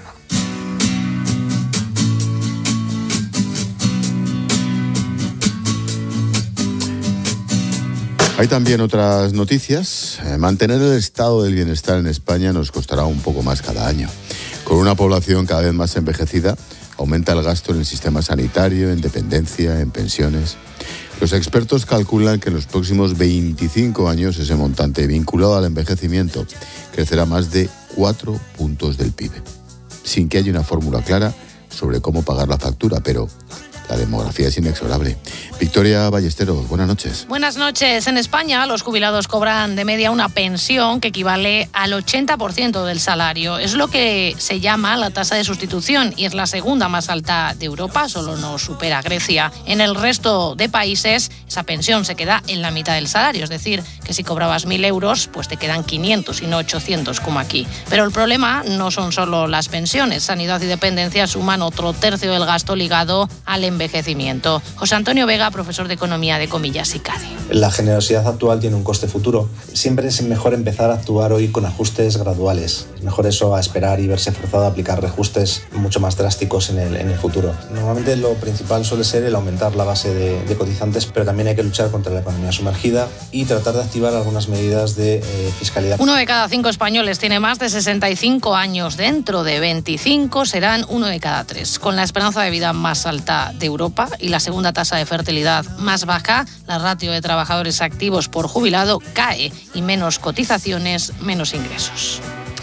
Hay también otras noticias. Eh, mantener el estado del bienestar en España nos costará un poco más cada año. Con una población cada vez más envejecida, aumenta el gasto en el sistema sanitario, en dependencia, en pensiones. Los expertos calculan que en los próximos veinticinco años ese montante vinculado al envejecimiento crecerá más de cuatro puntos del P I B. Sin que haya una fórmula clara sobre cómo pagar la factura, pero La demografía es inexorable. Victoria Ballesteros, buenas noches. Buenas noches. En España, los jubilados cobran de media una pensión que equivale al ochenta por ciento del salario. Es lo que se llama la tasa de sustitución y es la segunda más alta de Europa, solo nos supera Grecia. En el resto de países, esa pensión se queda en la mitad del salario, es decir, que si cobrabas mil euros, pues te quedan quinientos y no ochocientos como aquí. Pero el problema no son solo las pensiones. Sanidad y dependencia suman otro tercio del gasto ligado al envejecimiento. José Antonio Vega, profesor de Economía de Comillas y CADE. La generosidad actual tiene un coste futuro. Siempre es mejor empezar a actuar hoy con ajustes graduales. Es mejor eso a esperar y verse forzado a aplicar reajustes mucho más drásticos en el, en el futuro. Normalmente lo principal suele ser el aumentar la base de, de cotizantes, pero también hay que luchar contra la economía sumergida y tratar de activar algunas medidas de eh, fiscalidad. Uno de cada cinco españoles tiene más de sesenta y cinco años. Dentro de veinticinco serán uno de cada tres. Con la esperanza de vida más alta de Europa y la segunda tasa de fertilidad más baja, la ratio de trabajadores activos por jubilado cae y menos cotizaciones, menos ingresos.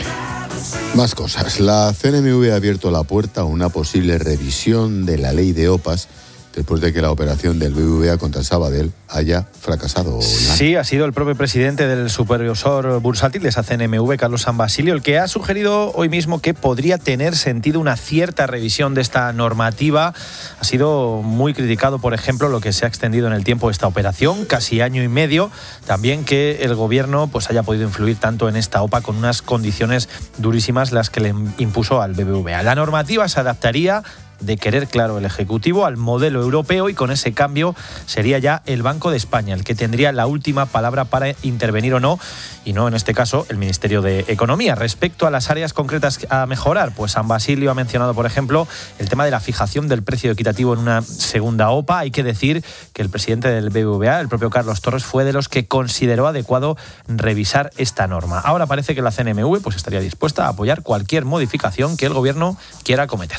Más cosas. La C N M V ha abierto la puerta a una posible revisión de la ley de O P As después de que la operación del B B V A contra Sabadell haya fracasado. Sí, ha sido el propio presidente del supervisor bursátil de esa C N M V, Carlos San Basilio, el que ha sugerido hoy mismo que podría tener sentido una cierta revisión de esta normativa. Ha sido muy criticado, por ejemplo, lo que se ha extendido en el tiempo esta operación, casi año y medio. También que el gobierno pues haya podido influir tanto en esta O P A con unas condiciones durísimas las que le impuso al B B V A. La normativa se adaptaría, de querer claro el Ejecutivo, al modelo europeo, y con ese cambio sería ya el Banco de España el que tendría la última palabra para intervenir o no, y no en este caso el Ministerio de Economía. Respecto a las áreas concretas a mejorar, pues San Basilio ha mencionado, por ejemplo, el tema de la fijación del precio equitativo en una segunda O P A. Hay que decir que el presidente del B B V A, el propio Carlos Torres, fue de los que consideró adecuado revisar esta norma. Ahora parece que la C N M V pues estaría dispuesta a apoyar cualquier modificación que el gobierno quiera acometer.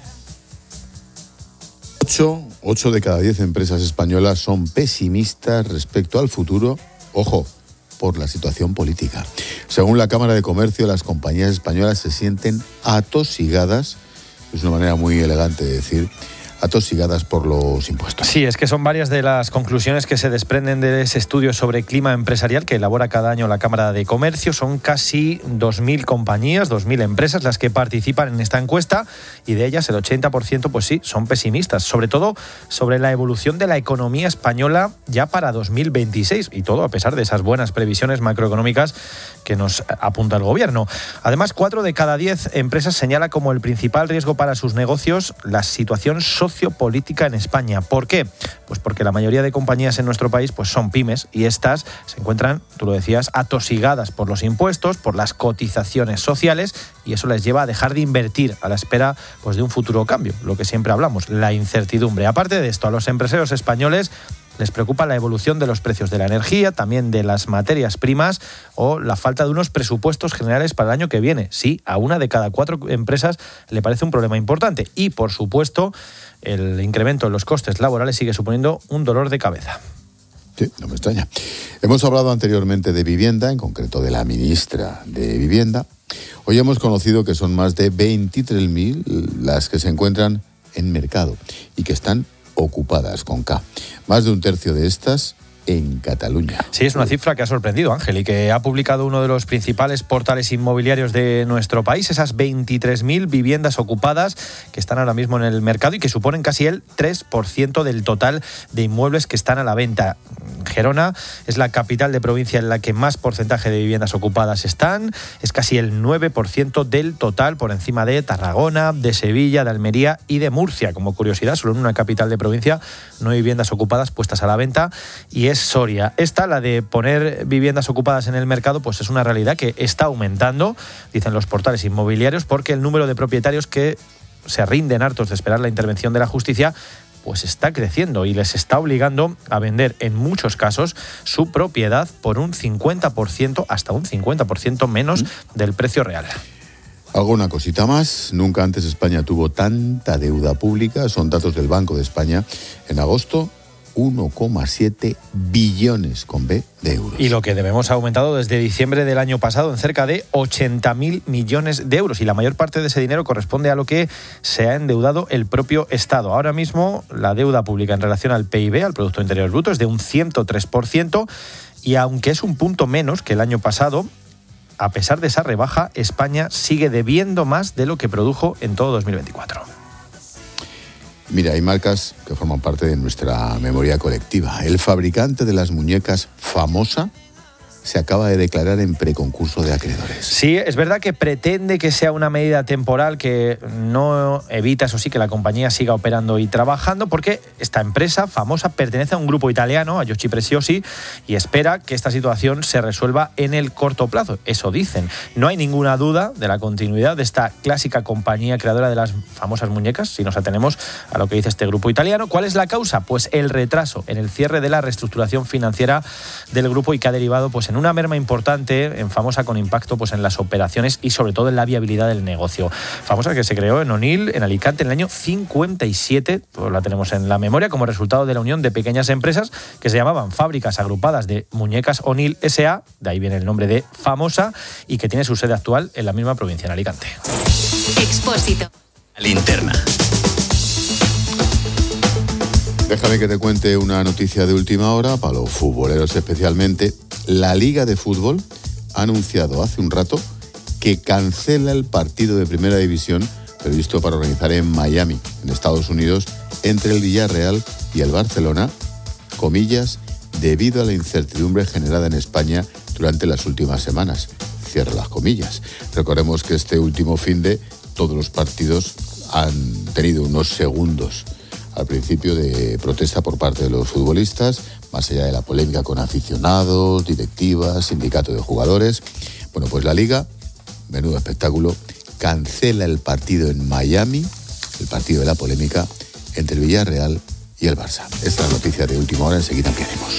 ocho de cada diez empresas españolas son pesimistas respecto al futuro, ojo, por la situación política. Según la Cámara de Comercio, las compañías españolas se sienten atosigadas, es una manera muy elegante de decir, atosigadas por los impuestos. Sí, es que son varias de las conclusiones que se desprenden de ese estudio sobre clima empresarial que elabora cada año la Cámara de Comercio. Son casi dos mil compañías, dos mil empresas las que participan en esta encuesta, y de ellas el ochenta por ciento, pues sí, son pesimistas, sobre todo sobre la evolución de la economía española ya para dos mil veintiséis, y todo a pesar de esas buenas previsiones macroeconómicas que nos apunta el gobierno. Además, cuatro de cada diez empresas señala como el principal riesgo para sus negocios la situación sociopolítica en España. ¿Por qué? Pues porque la mayoría de compañías en nuestro país pues son pymes, y estas se encuentran, tú lo decías, atosigadas por los impuestos, por las cotizaciones sociales, y eso les lleva a dejar de invertir a la espera pues de un futuro cambio, lo que siempre hablamos, la incertidumbre. Aparte de esto, a los empresarios españoles les preocupa la evolución de los precios de la energía, también de las materias primas, o la falta de unos presupuestos generales para el año que viene. Sí, a una de cada cuatro empresas le parece un problema importante. Y, por supuesto, el incremento en los costes laborales sigue suponiendo un dolor de cabeza. Sí, no me extraña. Hemos hablado anteriormente de vivienda, en concreto de la ministra de Vivienda. Hoy hemos conocido que son más de veintitrés mil las que se encuentran en mercado y que están ocupadas, con K. Más de un tercio de estas en Cataluña. Sí, es una cifra que ha sorprendido, Ángel, y que ha publicado uno de los principales portales inmobiliarios de nuestro país. Esas veintitrés mil viviendas ocupadas que están ahora mismo en el mercado y que suponen casi el tres por ciento del total de inmuebles que están a la venta. Gerona es la capital de provincia en la que más porcentaje de viviendas ocupadas están. Es casi el nueve por ciento del total, por encima de Tarragona, de Sevilla, de Almería y de Murcia. Como curiosidad, solo en una capital de provincia no hay viviendas ocupadas puestas a la venta, y es Soria. Esta, la de poner viviendas ocupadas en el mercado, pues es una realidad que está aumentando, dicen los portales inmobiliarios, porque el número de propietarios que se rinden hartos de esperar la intervención de la justicia pues está creciendo y les está obligando a vender en muchos casos su propiedad por un cincuenta por ciento, hasta un cincuenta por ciento menos del precio real. Alguna cosita más. Nunca antes España tuvo tanta deuda pública. Son datos del Banco de España. En agosto uno coma siete billones con B de euros. Y lo que debemos ha aumentado desde diciembre del año pasado en cerca de ochenta mil millones de euros. Y la mayor parte de ese dinero corresponde a lo que se ha endeudado el propio Estado. Ahora mismo la deuda pública en relación al P I B, al Producto Interior Bruto, es de un ciento tres por ciento. Y aunque es un punto menos que el año pasado, a pesar de esa rebaja, España sigue debiendo más de lo que produjo en todo dos mil veinticuatro. Mira, hay marcas que forman parte de nuestra memoria colectiva. El fabricante de las muñecas Famosa se acaba de declarar en preconcurso de acreedores. Sí, es verdad que pretende que sea una medida temporal que no evita, eso sí, que la compañía siga operando y trabajando, porque esta empresa Famosa pertenece a un grupo italiano, a Yoshi Preziosi, y espera que esta situación se resuelva en el corto plazo. Eso dicen. No hay ninguna duda de la continuidad de esta clásica compañía creadora de las famosas muñecas, si nos atenemos a lo que dice este grupo italiano. ¿Cuál es la causa? Pues el retraso en el cierre de la reestructuración financiera del grupo y que ha derivado pues en una merma importante en Famosa, con impacto pues en las operaciones y sobre todo en la viabilidad del negocio. Famosa, que se creó en Onil, en Alicante, en el año cincuenta y siete, pues la tenemos en la memoria, como resultado de la unión de pequeñas empresas que se llamaban Fábricas Agrupadas de Muñecas Onil S A, de ahí viene el nombre de Famosa, y que tiene su sede actual en la misma provincia, en Alicante. Expósito. Linterna. Déjame que te cuente una noticia de última hora, para los futboleros especialmente. La Liga de Fútbol ha anunciado hace un rato que cancela el partido de Primera División previsto para organizar en Miami, en Estados Unidos, entre el Villarreal y el Barcelona, comillas, debido a la incertidumbre generada en España durante las últimas semanas. Cierro las comillas. Recordemos que este último finde todos los partidos han tenido unos segundos al principio de protesta por parte de los futbolistas, más allá de la polémica con aficionados, directivas, sindicato de jugadores. Bueno, pues la Liga, menudo espectáculo, cancela el partido en Miami, el partido de la polémica entre el Villarreal y el Barça. Esta es la noticia de última hora, enseguida ampliaremos.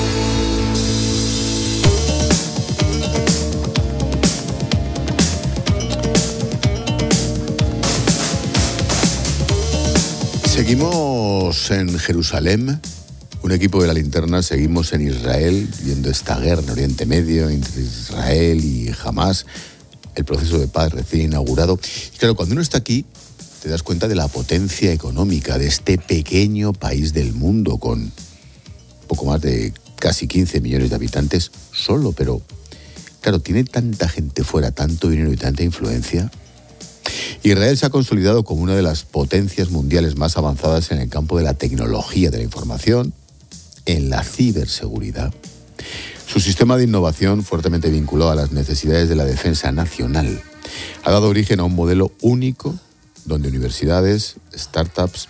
Seguimos en Jerusalén, un equipo de la linterna, seguimos en Israel, viendo esta guerra en Oriente Medio entre Israel y Hamás, el proceso de paz recién inaugurado. Y claro, cuando uno está aquí, te das cuenta de la potencia económica de este pequeño país del mundo, con poco más de casi quince millones de habitantes solo, pero claro, tiene tanta gente fuera, tanto dinero y tanta influencia. Israel se ha consolidado como una de las potencias mundiales más avanzadas en el campo de la tecnología de la información, en la ciberseguridad. Su sistema de innovación, fuertemente vinculado a las necesidades de la defensa nacional, ha dado origen a un modelo único donde universidades, startups,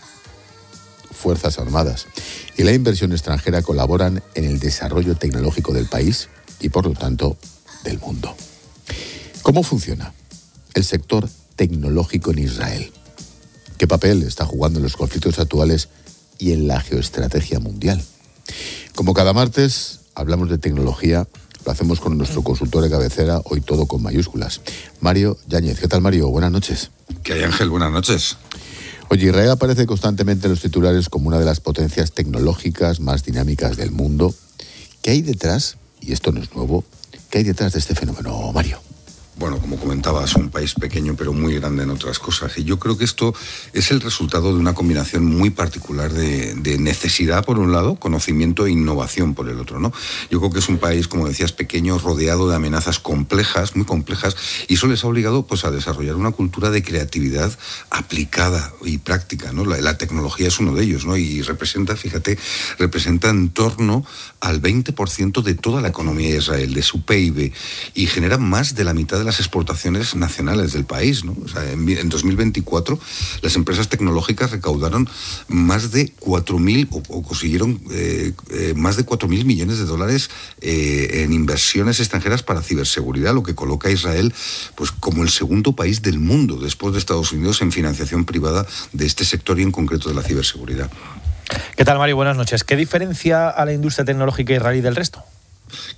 fuerzas armadas y la inversión extranjera colaboran en el desarrollo tecnológico del país y, por lo tanto, del mundo. ¿Cómo funciona el sector tecnológico en Israel? ¿Qué papel está jugando en los conflictos actuales y en la geoestrategia mundial? Como cada martes hablamos de tecnología, lo hacemos con nuestro consultor de cabecera, hoy todo con mayúsculas, Mario Yáñez. ¿Qué tal, Mario? Buenas noches. ¿Qué hay, Ángel? Buenas noches. Oye, Israel aparece constantemente en los titulares como una de las potencias tecnológicas más dinámicas del mundo. ¿Qué hay detrás? Y esto no es nuevo. ¿Qué hay detrás de este fenómeno, Mario? Bueno, como comentabas, un país pequeño pero muy grande en otras cosas. Y yo creo que esto es el resultado de una combinación muy particular de, de necesidad, por un lado, conocimiento e innovación, por el otro, ¿no? Yo creo que es un país, como decías, pequeño, rodeado de amenazas complejas, muy complejas, y eso les ha obligado pues, a desarrollar una cultura de creatividad aplicada y práctica, ¿no? La, la tecnología es uno de ellos, ¿no? Y representa, fíjate, representa en torno al veinte por ciento de toda la economía de Israel, de su P I B, y genera más de la mitad de las exportaciones nacionales del país, ¿no? O sea, en, en dos mil veinticuatro las empresas tecnológicas recaudaron más de cuatro mil o, o consiguieron eh, eh, más de cuatro mil millones de dólares eh, en inversiones extranjeras para ciberseguridad, lo que coloca a Israel pues como el segundo país del mundo después de Estados Unidos en financiación privada de este sector y en concreto de la ciberseguridad. ¿Qué tal, Mario? Buenas noches. ¿Qué diferencia a la industria tecnológica israelí del resto?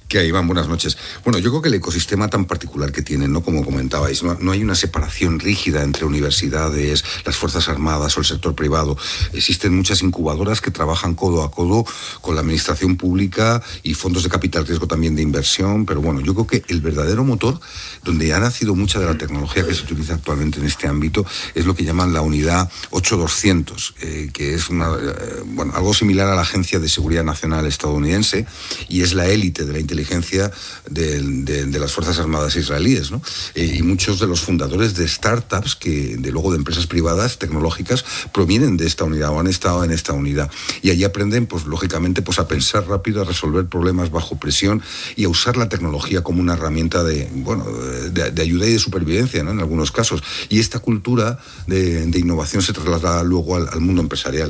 ¿Qué hay, Iván? Buenas noches. Bueno, yo creo que el ecosistema tan particular que tienen, ¿no? Como comentabais, no, no hay una separación rígida entre universidades, las Fuerzas Armadas o el sector privado. Existen muchas incubadoras que trabajan codo a codo con la administración pública y fondos de capital riesgo también de inversión, pero bueno, yo creo que el verdadero motor, donde ha nacido mucha de la tecnología que se utiliza actualmente en este ámbito, es lo que llaman la unidad ocho doscientos, eh, que es una, eh, bueno, algo similar a la Agencia de Seguridad Nacional estadounidense, y es la élite de la inteligencia inteligencia de, de, de las Fuerzas Armadas israelíes, ¿no? Eh, y muchos de los fundadores de startups, que de luego de empresas privadas tecnológicas, provienen de esta unidad o han estado en esta unidad. Y allí aprenden, pues lógicamente, pues a pensar rápido, a resolver problemas bajo presión y a usar la tecnología como una herramienta de, bueno, de, de ayuda y de supervivencia, ¿no? En algunos casos. Y esta cultura de, de innovación se traslada luego al, al mundo empresarial.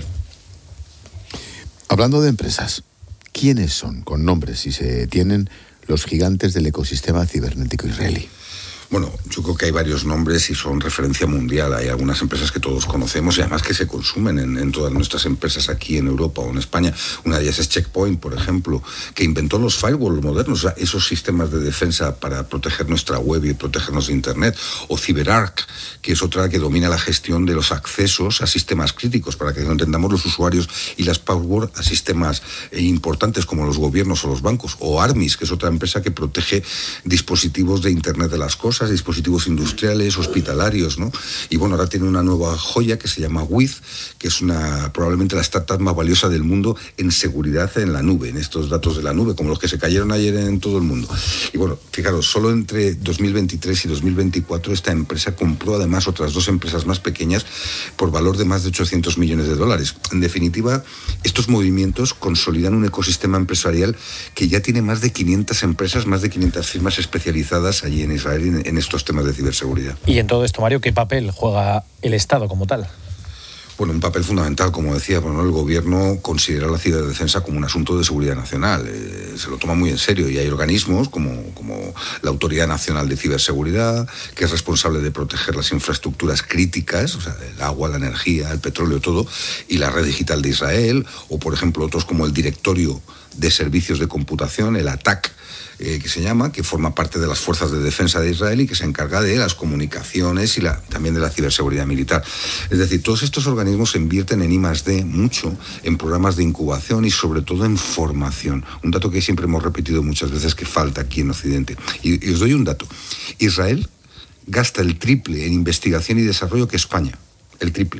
Hablando de empresas, ¿quiénes son, con nombres, si se tienen, los gigantes del ecosistema cibernético israelí? Bueno, yo creo que hay varios nombres y son referencia mundial. Hay algunas empresas que todos conocemos y además que se consumen en, en todas nuestras empresas aquí en Europa o en España. Una de ellas es Checkpoint, por ejemplo, que inventó los firewalls modernos, o sea, esos sistemas de defensa para proteger nuestra web y protegernos de Internet. O CyberArk, que es otra que domina la gestión de los accesos a sistemas críticos, para que no entendamos los usuarios y las passwords a sistemas eh, importantes como los gobiernos o los bancos. O Armis, que es otra empresa que protege dispositivos de Internet de las cosas, dispositivos industriales, hospitalarios, ¿no? Y bueno, ahora tiene una nueva joya que se llama Wiz, que es una probablemente la startup más valiosa del mundo en seguridad en la nube, en estos datos de la nube, como los que se cayeron ayer en todo el mundo. Y bueno, fijaros, solo entre dos mil veintitrés y dos mil veinticuatro esta empresa compró además otras dos empresas más pequeñas por valor de más de ochocientos millones de dólares. En definitiva, estos movimientos consolidan un ecosistema empresarial que ya tiene más de quinientas empresas, más de quinientas firmas especializadas allí en Israel en, en estos temas de ciberseguridad. Y en todo esto, Mario, ¿qué papel juega el Estado como tal? Bueno, un papel fundamental, como decía, bueno, el gobierno considera la ciberdefensa como un asunto de seguridad nacional, eh, se lo toma muy en serio y hay organismos como, como la Autoridad Nacional de Ciberseguridad, que es responsable de proteger las infraestructuras críticas, o sea, el agua, la energía, el petróleo, todo, y la red digital de Israel, o por ejemplo otros como el Directorio de Servicios de Computación, el A T A C, Eh, que se llama, que forma parte de las Fuerzas de Defensa de Israel y que se encarga de las comunicaciones y la, también de la ciberseguridad militar. Es decir, todos estos organismos invierten en I más D mucho, en programas de incubación y sobre todo en formación. Un dato que siempre hemos repetido muchas veces que falta aquí en Occidente. Y, y os doy un dato. Israel gasta el triple en investigación y desarrollo que España. El triple.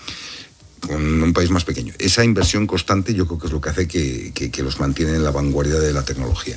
Con un país más pequeño. Esa inversión constante yo creo que es lo que hace que, que, que los mantiene en la vanguardia de la tecnología.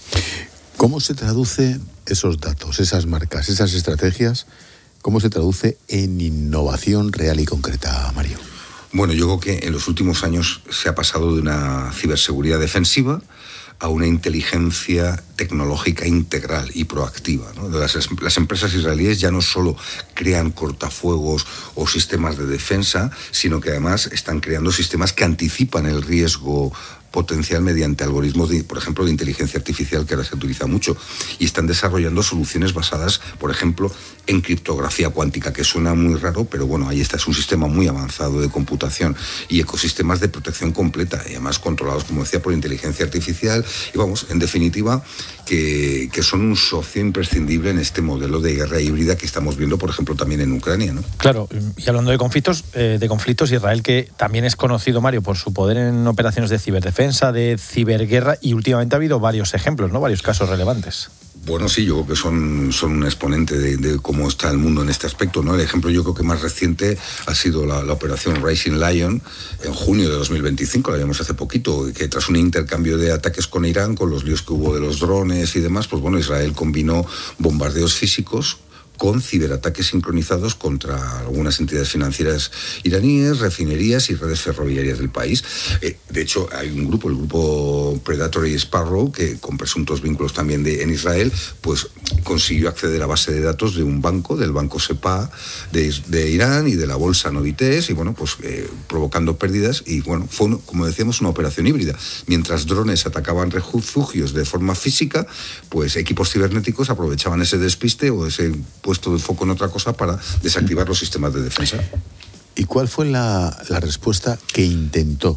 ¿Cómo se traduce esos datos, esas marcas, esas estrategias? ¿Cómo se traduce en innovación real y concreta, Mario? Bueno, yo creo que en los últimos años se ha pasado de una ciberseguridad defensiva a una inteligencia tecnológica integral y proactiva, ¿no? Las, las empresas israelíes ya no solo crean cortafuegos o sistemas de defensa, sino que además están creando sistemas que anticipan el riesgo potencial mediante algoritmos, de, por ejemplo, de inteligencia artificial, que ahora se utiliza mucho, y están desarrollando soluciones basadas, por ejemplo, en criptografía cuántica, que suena muy raro, pero bueno, ahí está, es un sistema muy avanzado de computación y ecosistemas de protección completa, y además controlados, como decía, por inteligencia artificial, y vamos, en definitiva, que, que son un socio imprescindible en este modelo de guerra híbrida que estamos viendo, por ejemplo, también en Ucrania, ¿no? Claro, y hablando de conflictos, eh, de conflictos, Israel, que también es conocido, Mario, por su poder en operaciones de ciberdefensa, de ciberguerra, y últimamente ha habido varios ejemplos, ¿no? Varios casos relevantes. Bueno, sí, yo creo que son, son un exponente de, de cómo está el mundo en este aspecto, ¿no? El ejemplo yo creo que más reciente ha sido la, la operación Rising Lion en junio de dos mil veinticinco, la vimos hace poquito, que tras un intercambio de ataques con Irán, con los líos que hubo de los drones y demás, pues bueno, Israel combinó bombardeos físicos con ciberataques sincronizados contra algunas entidades financieras iraníes, refinerías y redes ferroviarias del país. Eh, de hecho, hay un grupo, el grupo Predatory Sparrow, que con presuntos vínculos también de, en Israel, pues consiguió acceder a base de datos de un banco, del banco SEPA de, de Irán y de la bolsa Novites, y bueno, pues eh, provocando pérdidas. Y bueno, fue, un, como decíamos, una operación híbrida. Mientras drones atacaban refugios de forma física, pues equipos cibernéticos aprovechaban ese despiste o ese puesto de foco en otra cosa para desactivar los sistemas de defensa. ¿Y cuál fue la, la respuesta que intentó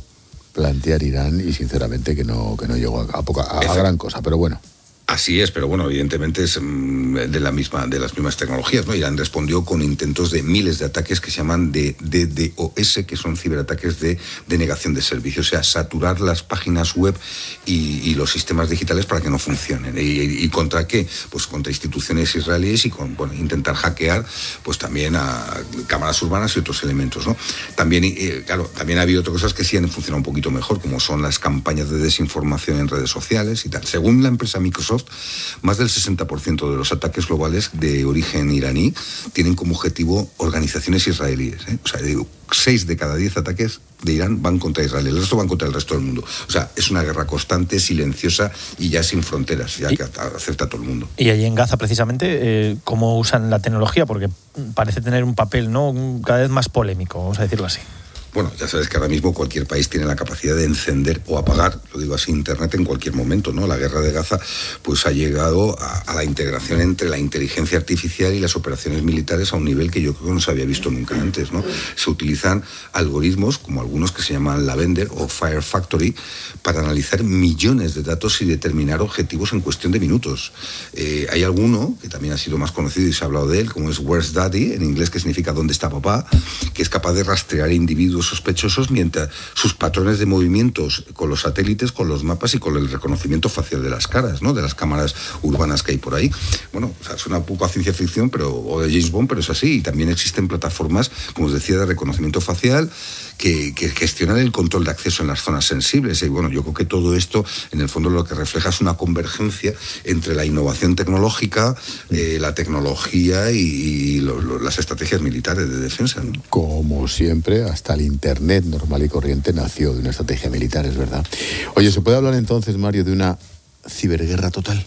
plantear Irán y sinceramente que no, que no llegó a, a, poca, a, a gran cosa, pero bueno. Así es, pero bueno, evidentemente es de la misma, de las mismas tecnologías, ¿no? Irán respondió con intentos de miles de ataques que se llaman de D DoS, que son ciberataques de denegación de servicio, o sea, saturar las páginas web y, y los sistemas digitales para que no funcionen. ¿Y, y contra qué? Pues contra instituciones israelíes y con, bueno, intentar hackear, pues también a cámaras urbanas y otros elementos, ¿no? También, eh, claro, también ha habido otras cosas que sí han funcionado un poquito mejor, como son las campañas de desinformación en redes sociales y tal. Según la empresa Microsoft, más del sesenta por ciento de los ataques globales de origen iraní tienen como objetivo organizaciones israelíes, ¿eh? O sea, digo, seis de cada diez ataques de Irán van contra Israel, el resto van contra el resto del mundo. O sea, es una guerra constante, silenciosa y ya sin fronteras, ya que acepta a todo el mundo. Y allí en Gaza, precisamente, eh, ¿cómo usan la tecnología? Porque parece tener un papel, ¿no?, cada vez más polémico, vamos a decirlo así. Bueno, ya sabes que ahora mismo cualquier país tiene la capacidad de encender o apagar, lo digo así, Internet en cualquier momento, ¿no? La guerra de Gaza pues ha llegado a, a la integración entre la inteligencia artificial y las operaciones militares a un nivel que yo creo que no se había visto nunca antes, ¿no? Se utilizan algoritmos, como algunos que se llaman Lavender o Fire Factory, para analizar millones de datos y determinar objetivos en cuestión de minutos. Eh, hay alguno, que también ha sido más conocido y se ha hablado de él, como es Where's Daddy, en inglés, que significa ¿dónde está papá?, que es capaz de rastrear individuos sospechosos mientras sus patrones de movimientos con los satélites, con los mapas y con el reconocimiento facial de las caras, ¿no?, de las cámaras urbanas que hay por ahí. Bueno, o sea, suena un poco a ciencia ficción, pero, o de James Bond, pero es así. Y también existen plataformas, como os decía, de reconocimiento facial que, que gestionan el control de acceso en las zonas sensibles. Y bueno, yo creo que todo esto, en el fondo, lo que refleja es una convergencia entre la innovación tecnológica, eh, la tecnología y, y lo, lo, las estrategias militares de defensa, ¿no? Como siempre, hasta el Internet normal y corriente nació de una estrategia militar, es verdad. Oye, ¿se puede hablar entonces, Mario, de una ciberguerra total?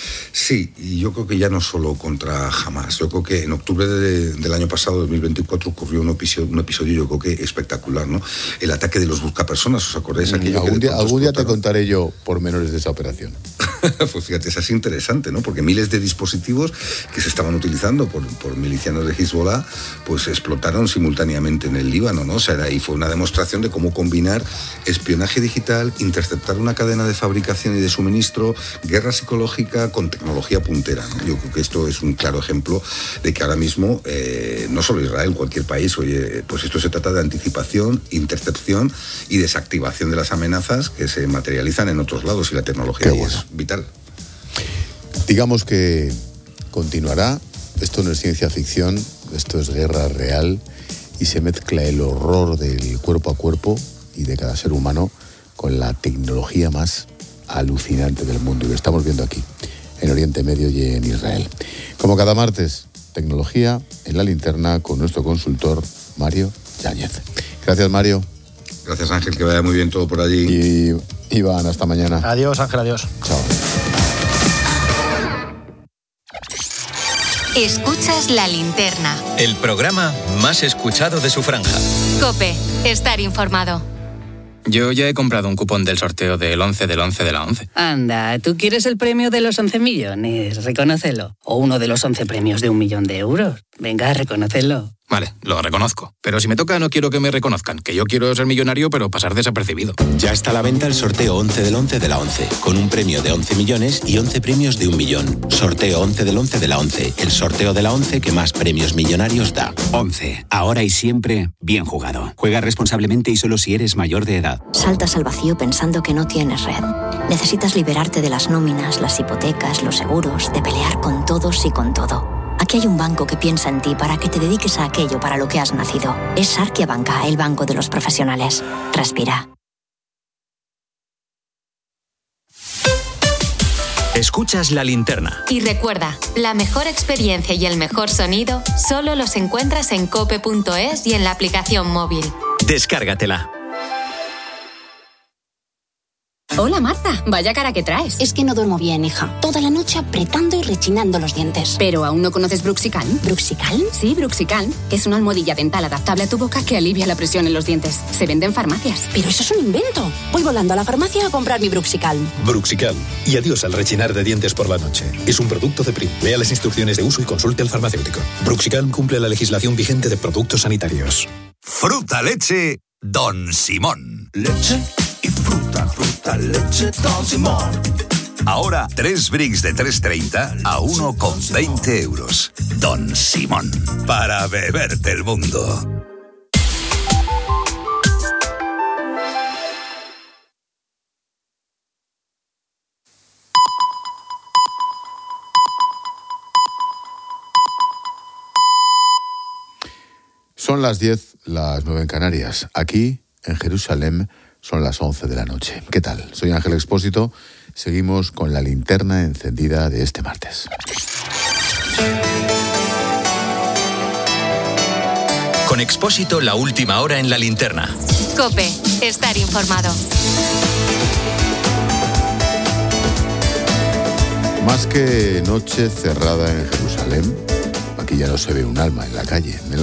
Sí, y yo creo que ya no solo contra Hamas. Yo creo que en octubre de, del año pasado, dos mil veinticuatro, ocurrió un episodio, un episodio yo creo que espectacular, ¿no? El ataque de los buscapersonas, ¿os acordáis? Aquello algún que día, algún día te contaré yo pormenores de esa operación. Pues fíjate, es así interesante, ¿no? Porque miles de dispositivos que se estaban utilizando por, por milicianos de Hezbollah, pues explotaron simultáneamente en el Líbano, ¿no? O sea, ahí fue una demostración de cómo combinar espionaje digital, interceptar una cadena de fabricación y de suministro, guerra psicológica con tecnología puntera, ¿no? Yo creo que esto es un claro ejemplo de que ahora mismo, eh, no solo Israel, cualquier país, oye, pues esto se trata de anticipación, intercepción y desactivación de las amenazas que se materializan en otros lados, y la tecnología bueno. es vital. Digamos que continuará, esto no es ciencia ficción, esto es guerra real, y se mezcla el horror del cuerpo a cuerpo y de cada ser humano con la tecnología más alucinante del mundo, y lo estamos viendo aquí, en Oriente Medio y en Israel. Como cada martes, tecnología en la linterna con nuestro consultor Mario Yáñez. Gracias, Mario. Gracias, Ángel, que vaya muy bien todo por allí. Y Iván, hasta mañana. Adiós, Ángel, adiós. Chao. Escuchas La Linterna. El programa más escuchado de su franja. COPE, estar informado. Yo ya he comprado un cupón del sorteo del once del once de la once. Anda, ¿tú quieres el premio de los once millones? Reconócelo. O uno de los once premios de un millón de euros. Venga, reconócelo. Vale, lo reconozco. Pero si me toca, no quiero que me reconozcan. Que yo quiero ser millonario, pero pasar desapercibido. Ya está a la venta el sorteo once del once de la once. Con un premio de once millones y once premios de un millón. Sorteo once del once de la once. El sorteo de la once que más premios millonarios da. once. Ahora y siempre, bien jugado. Juega responsablemente y solo si eres mayor de edad. Saltas al vacío pensando que no tienes red. Necesitas liberarte de las nóminas, las hipotecas, los seguros, de pelear con todos y con todo. Aquí hay un banco que piensa en ti para que te dediques a aquello para lo que has nacido. Es Sarkia Banca, el banco de los profesionales. Respira. Escuchas La Linterna. Y recuerda, la mejor experiencia y el mejor sonido solo los encuentras en cope punto es y en la aplicación móvil. Descárgatela. Hola, Marta. Vaya cara que traes. Es que no duermo bien, hija. Toda la noche apretando y rechinando los dientes. ¿Pero aún no conoces Bruxicalm? ¿Bruxicalm? Sí, Bruxicalm. Es una almohadilla dental adaptable a tu boca que alivia la presión en los dientes. Se vende en farmacias. Pero eso es un invento. Voy volando a la farmacia a comprar mi Bruxicalm. Bruxicalm. Y adiós al rechinar de dientes por la noche. Es un producto de Prim. Lea las instrucciones de uso y consulte al farmacéutico. Bruxicalm cumple la legislación vigente de productos sanitarios. Fruta leche Don Simón. Leche fruta, fruta, leche Don Simón. Ahora, tres bricks de tres treinta a uno con veinte euros. Don Simón, para beberte el mundo. Son las diez, las nueve en Canarias. Aquí, en Jerusalén, son las once de la noche. ¿Qué tal? Soy Ángel Expósito. Seguimos con la linterna encendida de este martes. Con Expósito, la última hora en la linterna. COPE, estar informado. Más que noche cerrada en Jerusalén, aquí ya no se ve un alma en la calle. En